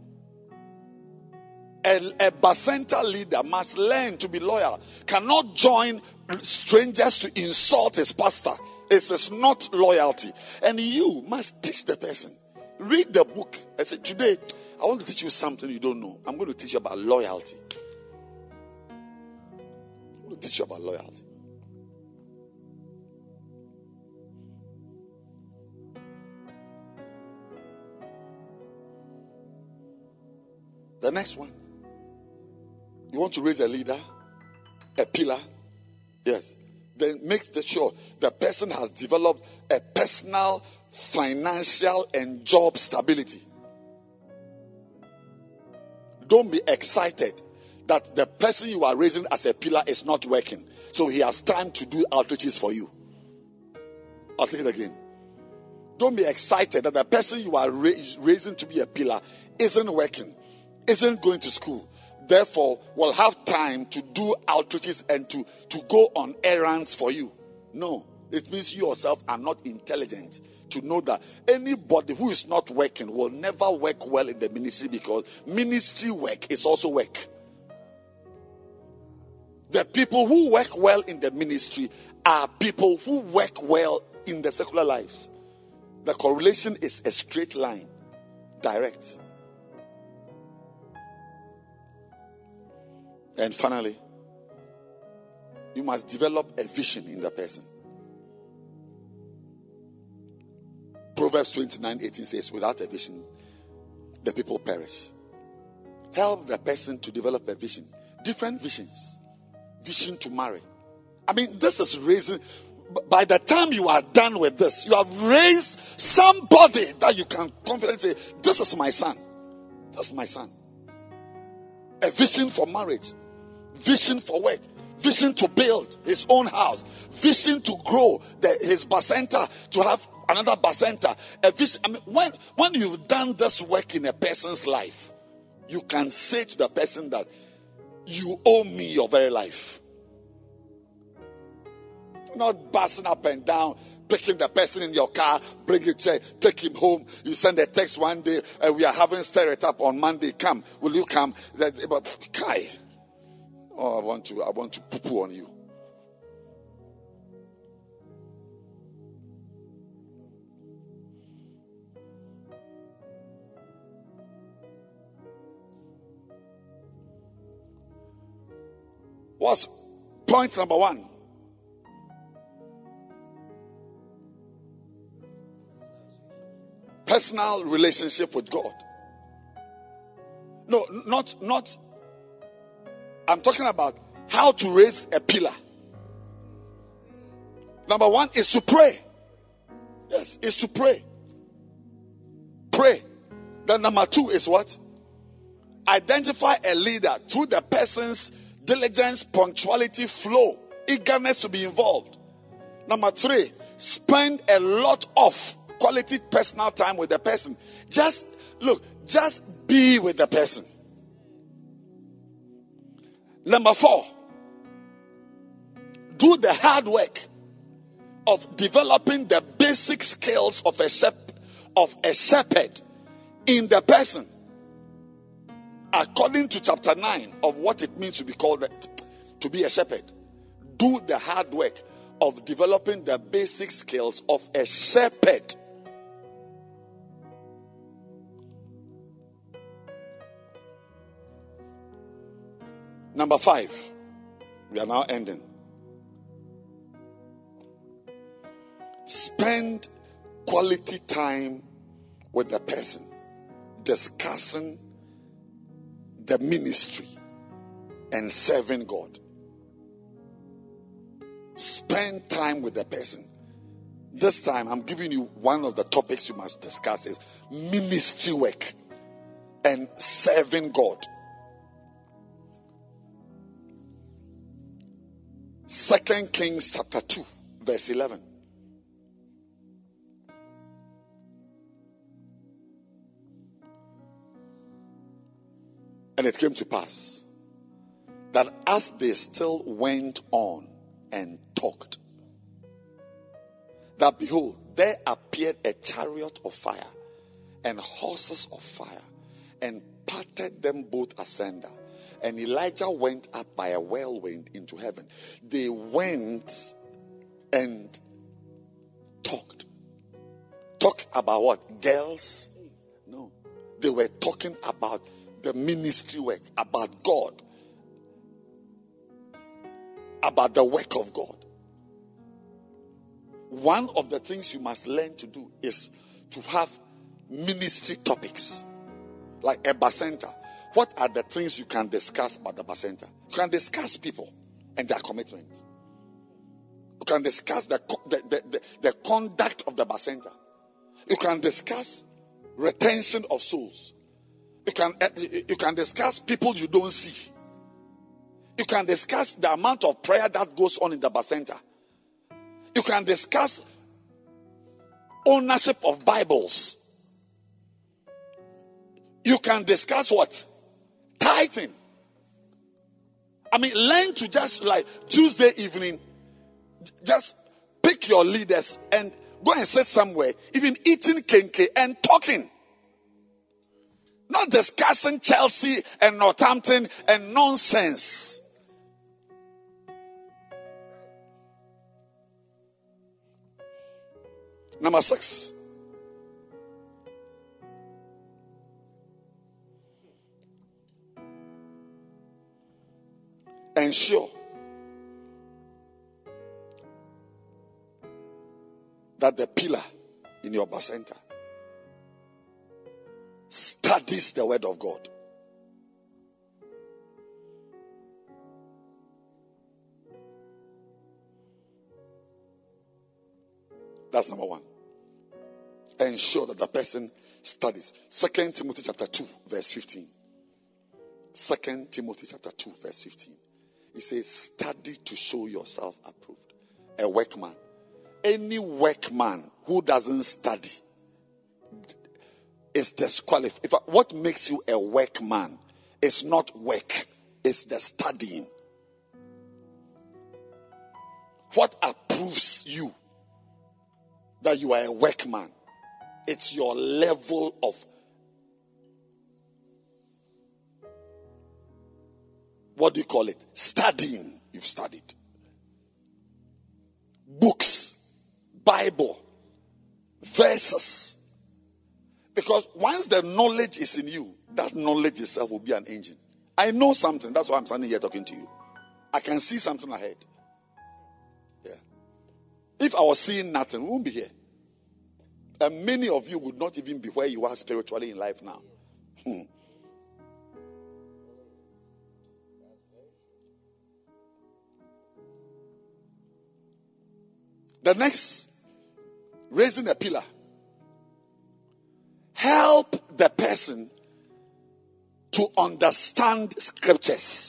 A, a Bacenta leader must learn to be loyal. Cannot join strangers to insult his pastor. It is not loyalty. And you must teach the person. Read the book. I said, today, I want to teach you something you don't know. I'm going to teach you about loyalty. I'm going to teach you about loyalty. The next one. You want to raise a leader, a pillar? Yes. Then make sure the person has developed a personal, financial, and job stability. Don't be excited that the person you are raising as a pillar is not working, so he has time to do outreaches for you. I'll take it again. Don't be excited that the person you are raising to be a pillar isn't working, isn't going to school, therefore will have time to do outreaches and to, to go on errands for you. No, it means you yourself are not intelligent to know that anybody who is not working will never work well in the ministry, because ministry work is also work. The people who work well in the ministry are people who work well in the secular lives. The correlation is a straight line, direct. And finally, you must develop a vision in the person. Proverbs twenty-nine eighteen says, without a vision, the people perish. Help the person to develop a vision. Different visions. Vision to marry. I mean, this is raising, by the time you are done with this, you have raised somebody that you can confidently say, this is my son. That's my son. A vision for marriage. Vision for work. Vision to build his own house. Vision to grow the, his Bacenta, to have another Bacenta. A vision. I mean, when, when you've done this work in a person's life, you can say to the person that you owe me your very life. Not busting up and down, picking the person in your car, bring it, say, take him home. You send a text one day, uh, we are having stir it up on Monday. Come, will you come? That, but Kai, oh, I want to, I want to poo-poo on you. What's point number one? Personal relationship with God. No, not, not, I'm talking about how to raise a pillar. Number one is to pray. Yes, is to pray. Pray. Then number two is what? Identify a leader through the person's diligence, punctuality, flow, eagerness to be involved. Number three, spend a lot of quality personal time with the person. Just look, just be with the person. Number four, do the hard work of developing the basic skills of a shep- of a shepherd in the person, according to chapter nine of what it means to be called that, to be a shepherd. Do the hard work of developing the basic skills of a shepherd. Number five, we are now ending. Spend quality time with the person, discussing the ministry and serving God. Spend time with the person. This time I'm giving you one of the topics you must discuss is ministry work and serving God. Second Kings chapter two, verse eleven. And it came to pass that as they still went on and talked, that behold, there appeared a chariot of fire and horses of fire, and parted them both asunder. And Elijah went up by a whirlwind into heaven. They went and talked. Talk about what? Girls? No. They were talking about the ministry work, about God, about the work of God. One of the things you must learn to do is to have ministry topics, like a bacenta. What are the things you can discuss about the bacenta? You can discuss people and their commitment. You can discuss the, the, the, the, the conduct of the bacenta. You can discuss retention of souls. You can, you can discuss people you don't see. You can discuss the amount of prayer that goes on in the bacenta. You can discuss ownership of Bibles. You can discuss what? Tithing. I mean, learn to just like Tuesday evening, just pick your leaders and go and sit somewhere, even eating kenke and talking. Not discussing Chelsea and Northampton and nonsense. Number six. Ensure that the pillar in your bacenta studies the word of God. That's number one. Ensure that the person studies. Second Timothy chapter two, verse fifteen. Second Timothy chapter two, verse fifteen. It says, study to show yourself approved. A workman. Any workman who doesn't study is disqualified. If, what makes you a workman is not work, it's the studying. What approves you that you are a workman? It's your level of, what do you call it? Studying. You've studied. Books, Bible, verses. Because once the knowledge is in you, that knowledge itself will be an engine. I know something. That's why I'm standing here talking to you. I can see something ahead. Yeah. If I was seeing nothing, we won't be here. And many of you would not even be where you are spiritually in life now. Hmm. The next, raising a pillar. Help the person to understand scriptures.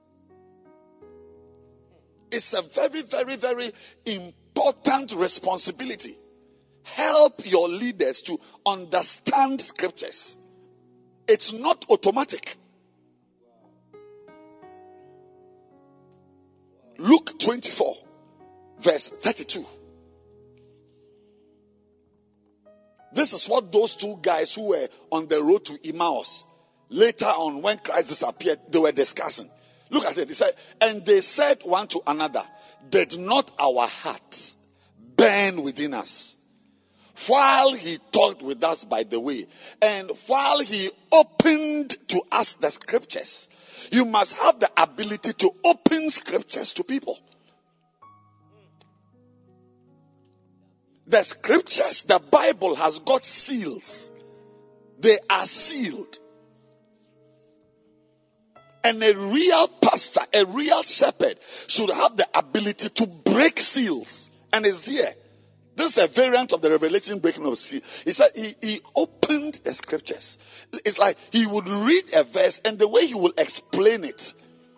It's a very, very, very important responsibility. Help your leaders to understand scriptures. It's not automatic. Luke twenty-four, verse thirty-two. This is what those two guys who were on the road to Emmaus, later on when Christ disappeared, they were discussing. Look at it. He said, and they said one to another, did not our hearts burn within us while he talked with us by the way, and while he opened to us the scriptures? You must have the ability to open scriptures to people. The scriptures, the Bible has got seals. They are sealed. And a real pastor, a real shepherd, should have the ability to break seals. And it's here. This is a variant of the revelation breaking of seal. He said he, he opened the scriptures. It's like he would read a verse and the way he will explain it.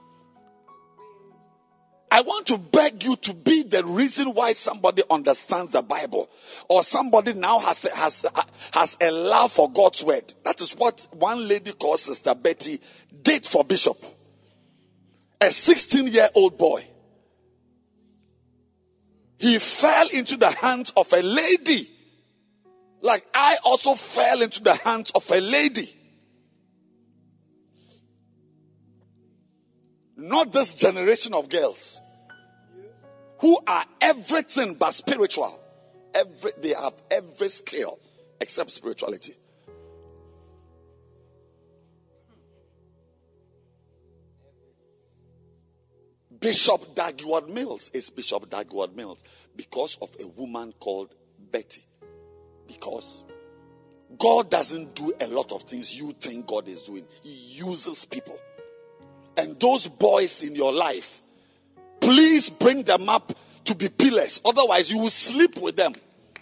I want to beg you to be the reason why somebody understands the Bible, or somebody now has a, has has a love for God's word. That is what one lady called Sister Betty did for Bishop. A sixteen-year-old boy. He fell into the hands of a lady, like I also fell into the hands of a lady. Not this generation of girls who are everything but spiritual. Every, they have every skill except spirituality. Bishop Dagwood Mills is Bishop Dagwood Mills because of a woman called Betty. Because God doesn't do a lot of things you think God is doing. He uses people. And those boys in your life, please bring them up to be pillars. Otherwise, you will sleep with them.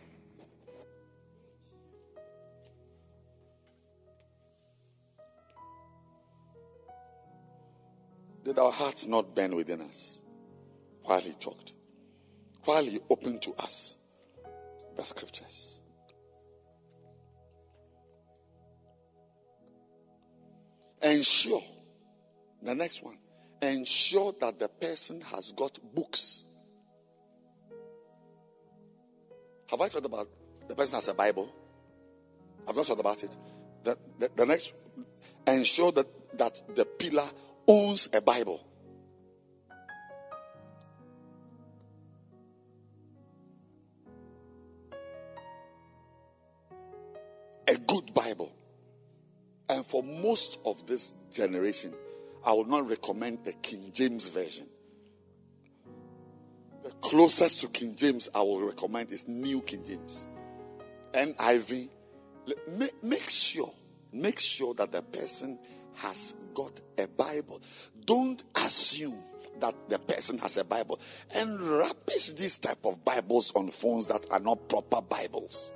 Did our hearts not burn within us while he talked? While he opened to us the scriptures? Ensure, the next one, ensure that the person has got books. Have I talked about the person has a Bible? I've not talked about it. The, the, the next, ensure that, that the pillar owns a Bible. A good Bible. And for most of this generation, I will not recommend the King James Version. The closest to King James I will recommend is New King James. N I V. Make, make sure, make sure that the person has got a Bible. Don't assume that the person has a Bible and rubbish these type of Bibles on phones that are not proper Bibles.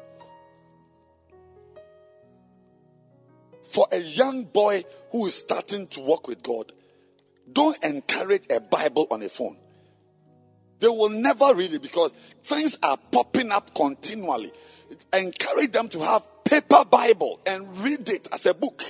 For a young boy who is starting to walk with God, don't encourage a Bible on a phone. They will never read it because things are popping up continually. Encourage them to have paper Bible and read it as a book.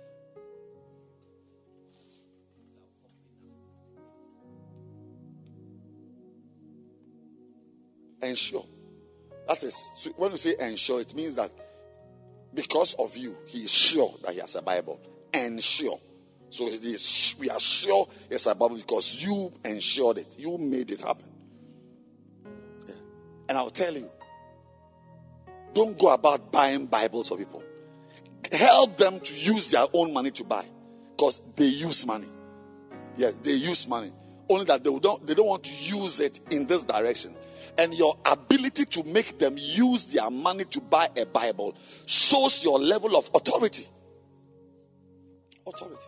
Ensure. That is, when you say ensure, it means that because of you, he is sure that he has a Bible. Ensure. So it is, we are sure he has a Bible because you ensured it. You made it happen. Yeah. And I'll tell you, don't go about buying Bibles for people. Help them to use their own money to buy. Because they use money. Yes, they use money. Only that they don't, they don't want to use it in this direction. And your ability to make them use their money to buy a Bible shows your level of authority. Authority.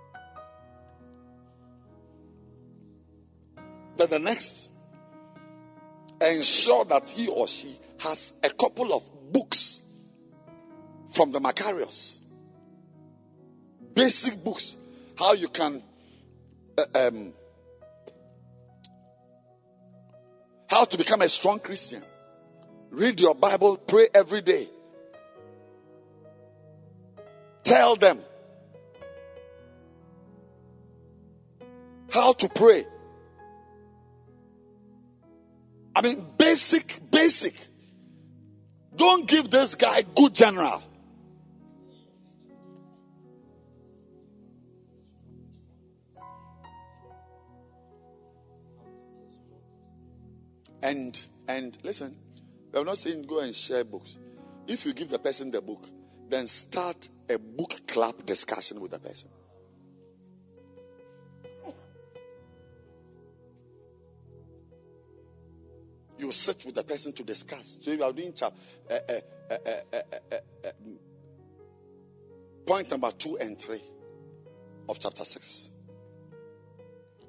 Then the next, ensure that he or she has a couple of books from the Macarius. Basic books. How you can uh, um, how to become a strong Christian. Read your Bible, pray every day. Tell them how to pray. I mean, basic, basic. Don't give this guy good general. And and listen, we're not saying go and share books. If you give the person the book, then start a book club discussion with the person. You sit with the person to discuss. So if you are doing chap, uh, uh, uh, uh, uh, uh, uh, point number two and three of chapter six.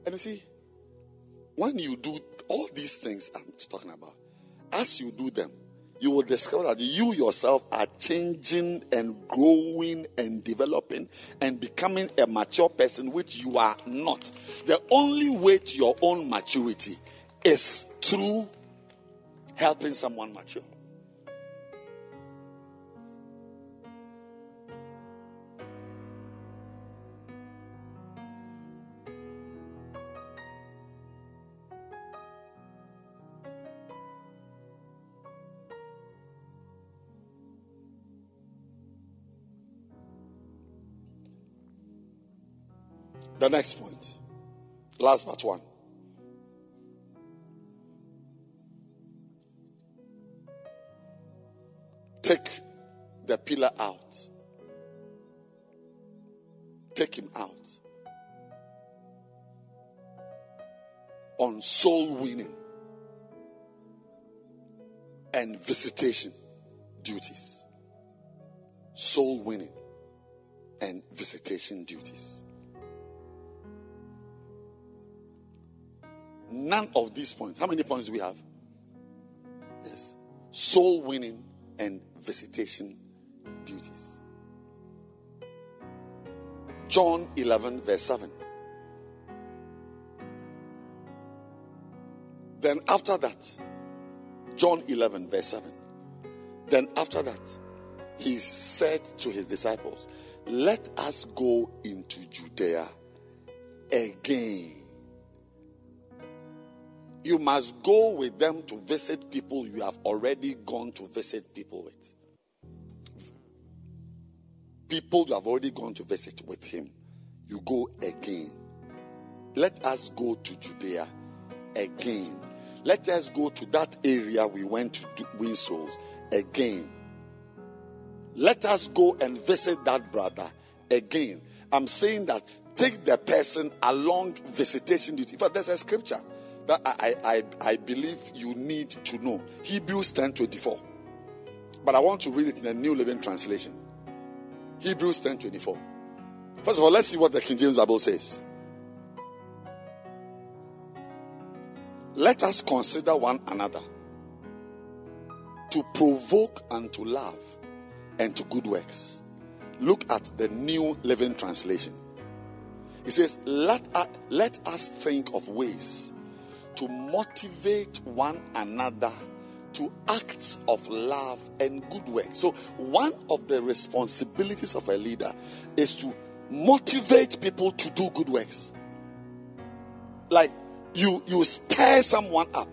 And you see, when you do all these things I'm talking about, as you do them, you will discover that you yourself are changing and growing and developing and becoming a mature person, which you are not. The only way to your own maturity is through helping someone mature. The next point, last but one. Take the pillar out. Take him out. On soul winning and visitation duties. Soul winning and visitation duties. None of these points. How many points do we have? Yes. Soul winning and visitation duties. John eleven, verse seven. Then after that, John eleven, verse seven. Then after that, he said to his disciples, let us go into Judea again. You must go with them to visit people you have already gone to visit people with. People you have already gone to visit with him. You go again. Let us go to Judea again. Let us go to that area we went to do, win souls again. Let us go and visit that brother again. I'm saying that take the person along visitation duty. In fact, there's a scripture that I, I, I believe you need to know. Hebrews ten twenty-four. But I want to read it in the New Living Translation. Hebrews ten twenty-four. First of all, let's see what the King James Bible says. Let us consider one another to provoke unto love and to good works. Look at the New Living Translation. It says, let us, let us think of ways to motivate one another to acts of love and good work. So one of the responsibilities of a leader is to motivate people to do good works. Like you, you stir someone up.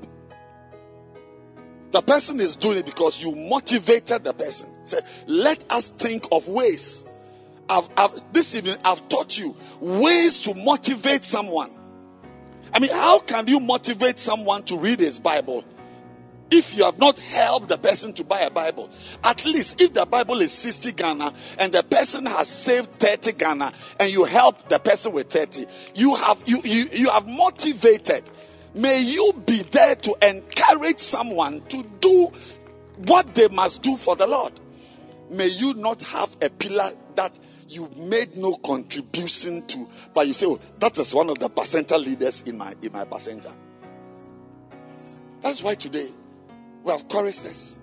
The person is doing it because you motivated the person. Say, let us think of ways. I've, I've, this evening, I've taught you ways to motivate someone. I mean, how can you motivate someone to read his Bible if you have not helped the person to buy a Bible? At least if the Bible is sixty Ghana and the person has saved thirty Ghana and you help the person with thirty, you have you you, you have motivated. May you be there to encourage someone to do what they must do for the Lord. May you not have a pillar that you made no contribution to, but you say, oh, that is one of the Bacenta leaders in my in my Bacenta. That's why today we have choristers.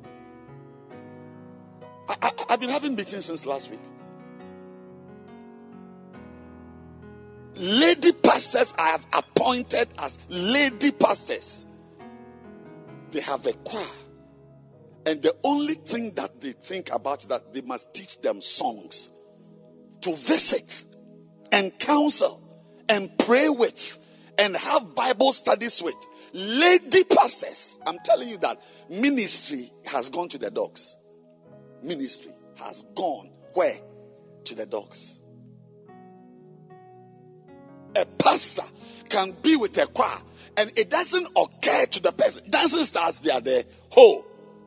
I, I, I've been having meetings since last week. Lady pastors I have appointed as lady pastors. They have a choir. And the only thing that they think about is that they must teach them songs to visit and counsel and pray with and have Bible studies with. Lady pastors, I'm telling you that ministry has gone to the dogs. Ministry has gone where? To the dogs. A pastor can be with a choir and it doesn't occur to the person. Dancing stars, they are there. Oh,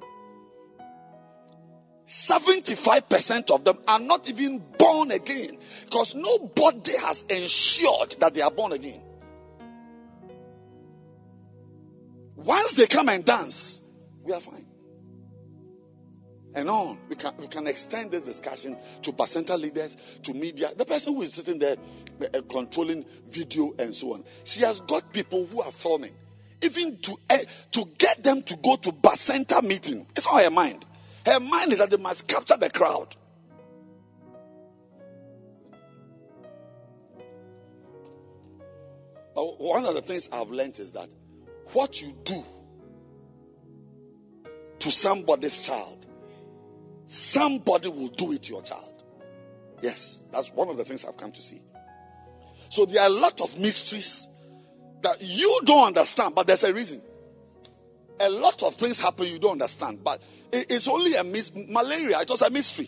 seventy-five percent of them are not even born again because nobody has ensured that they are born again. Once they come and dance, we are fine. and on. We can we can extend this discussion to Bacenta leaders, to media. The person who is sitting there uh, controlling video and so on. She has got people who are filming. Even to uh, to get them to go to Bacenta meeting. It's not her mind. Her mind is that they must capture the crowd. But one of the things I've learned is that what you do to somebody's child, somebody will do it to your child. Yes, that's one of the things I've come to see. So there are a lot of mysteries that you don't understand, but there's a reason. A lot of things happen you don't understand, but it's only a mystery. Malaria, it was a mystery.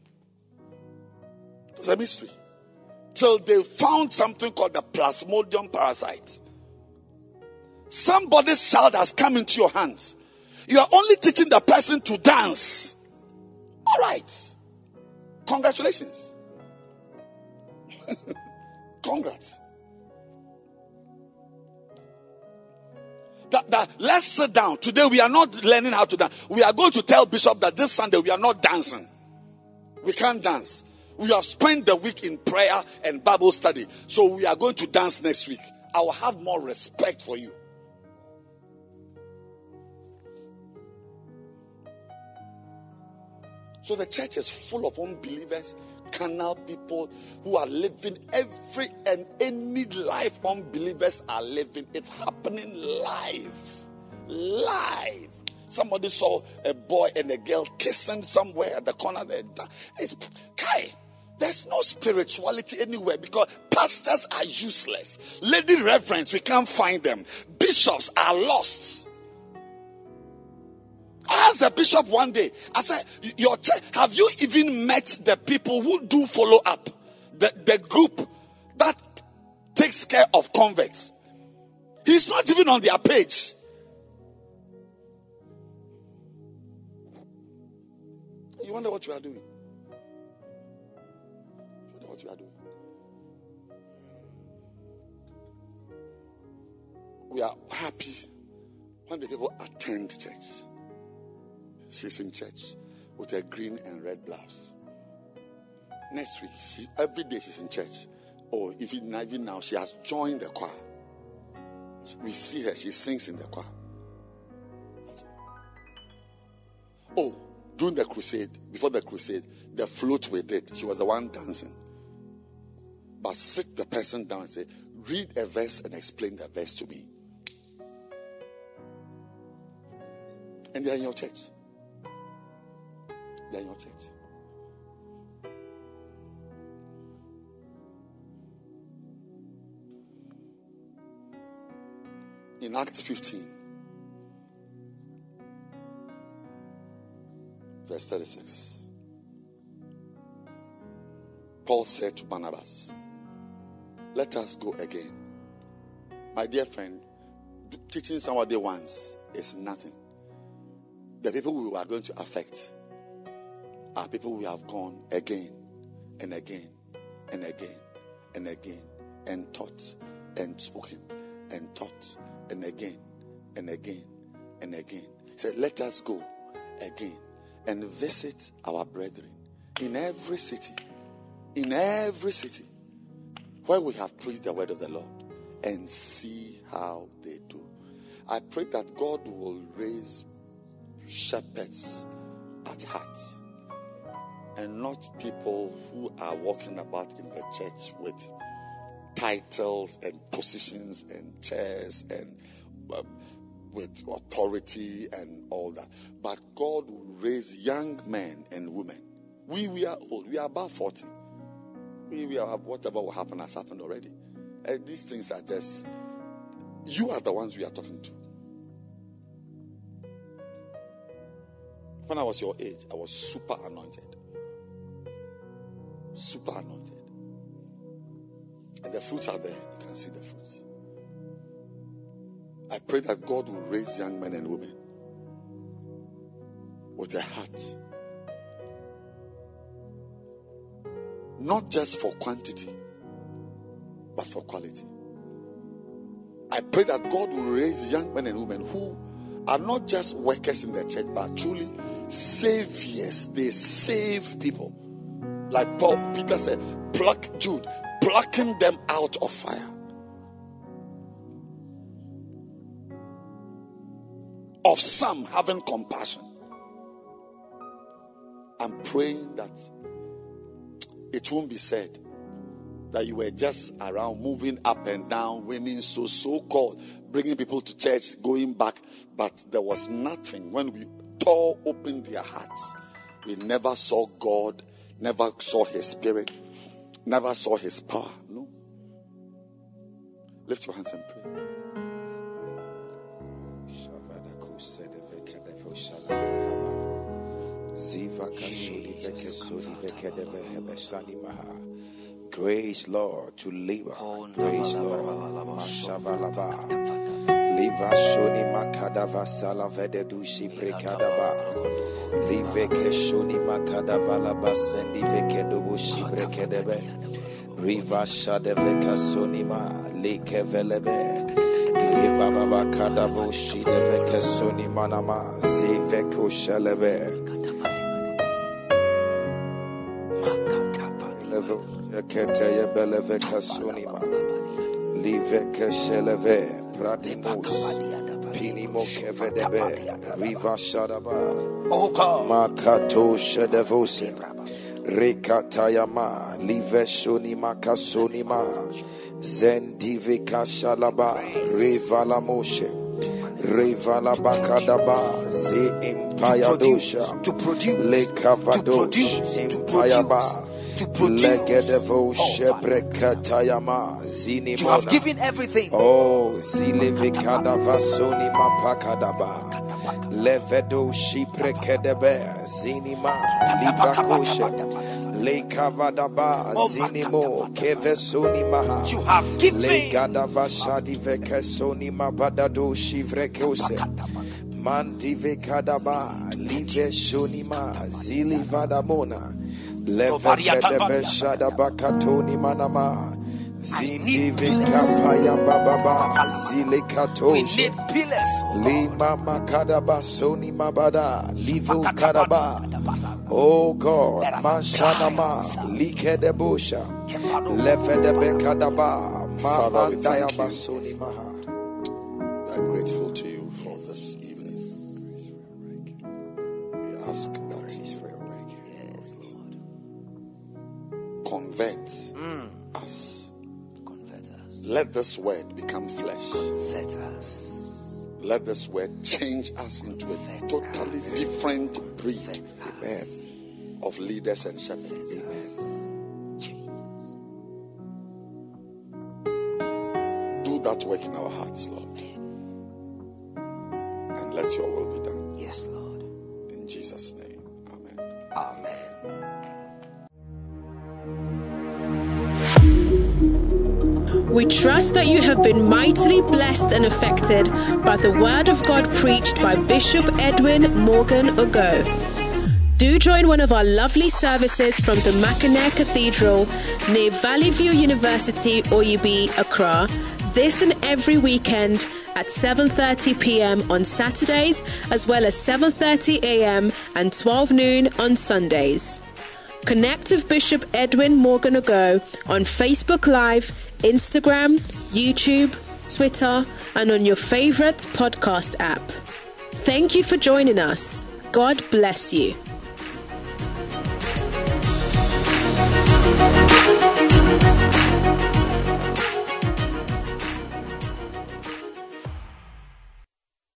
It was a mystery. Till they found something called the Plasmodium parasite. Somebody's child has come into your hands. You are only teaching the person to dance. All right. Congratulations. Congrats. That, that, let's sit down. Today we are not learning how to dance. We are going to tell Bishop that this Sunday we are not dancing. We can't dance. We have spent the week in prayer and Bible study. So we are going to dance next week. I will have more respect for you. So the church is full of unbelievers, carnal people who are living every and any life unbelievers are living. It's happening live. Live. Somebody saw a boy and a girl kissing somewhere at the corner there. It's Kai. There's no spirituality anywhere because pastors are useless. Lady reverends, we can't find them. Bishops are lost. I asked the bishop one day, I said, your church, have you even met the people who do follow up? The, the group that takes care of converts. He's not even on their page. You wonder what you are doing. You wonder what you are doing. We are happy when the people attend church. She's in church with a green and red blouse. Next week, she, every day she's in church. Or even, even now, she has joined the choir. We see her, she sings in the choir. Oh, during the crusade, before the crusade, the float we did, she was the one dancing. But sit the person down and say, read a verse and explain the verse to me. And they're in your church. They're in your church. In Acts fifteen, verse thirty-six, Paul said to Barnabas, let us go again. My dear friend, teaching somebody once is nothing. The people we are going to affect are people we have gone again and again and again and again and taught and spoken and taught and again and again and again. He said, let us go again and visit our brethren in every city, in every city where we have preached the word of the Lord and see how they do. I pray that God will raise shepherds at heart and not people who are walking about in the church with titles and positions and chairs and uh, with authority and all that. But God will raise young men and women. We we are old. We are about forty. We, we are, whatever will happen has happened already. And these things are just, you are the ones we are talking to. When I was your age, I was super anointed. Super anointed. And the fruits are there. You can see the fruits. I pray that God will raise young men and women with a heart. Not just for quantity, but for quality. I pray that God will raise young men and women who are not just workers in the church, but truly saviors. They save people. Like Paul, Peter said, pluck Jude, plucking them out of fire. Of some having compassion. I'm praying that it won't be said that you were just around moving up and down, winning so so called, bringing people to church, going back, but there was nothing. When we tore open their hearts, we never saw God, never saw his spirit, never saw his power. No. Lift your hands and pray. Grace, Lord, to labor. Grace, Lord. Mashavalaba. Liva shoni makadava salavede dushi prekadaba. Liveke shoni makadavala basendi veke dubushi prekedebe. Riva shadeveka sonima leke velebe. Liva baba kadavo shideveke soni manama ziveko shelebe. Keteye beleve kasunima live kesheleve pradimus pinimo kevedebe riva shadaba makato shedevose rekatayama live shonima kasunima zendive kashalaba rivala moshe rivala bakadaba zi impayadosha le kavadosh impayaba. You have given everything. Oh, Zilivikada Vasoni Mapakadaba Levedo Shiprekedebe Zinima Livakoshe Lekavadaba Zinimo Kevesoni Maha. You have given. Legada Vashadi Vekesoni Mabadado Shivrekose Mandivikadaba Live Shonima Zilivadamona. Levedebe shada bakatoni manama zindi vikapaya bababa zilikato. We need pillars. Lima makadaba soni mabada livu kadaba. Oh God, mashanama likedebosha levedebe kadaba mamandaya basoni maha. We are grateful to you for this evening. We ask that convert mm. us. Convert us. Let this word become flesh. Convert us. Let this word change us into a Convert totally us. different breed Amen. of leaders and shepherds. Do that work in our hearts, Lord. And let your will be done. Yes, Lord. In Jesus' name. Amen. Amen. We trust that you have been mightily blessed and affected by the word of God preached by Bishop Edwin Morgan Ogo. Do join one of our lovely services from the Mackinac Cathedral near Valley View University, Oyibi, Accra, this and every weekend at seven thirty p.m. on Saturdays, as well as seven thirty a.m. and twelve noon on Sundays. Connect with Bishop Edwin Morgan Ogo on Facebook Live, Instagram, YouTube, Twitter, and on your favorite podcast app. Thank you for joining us. God bless you.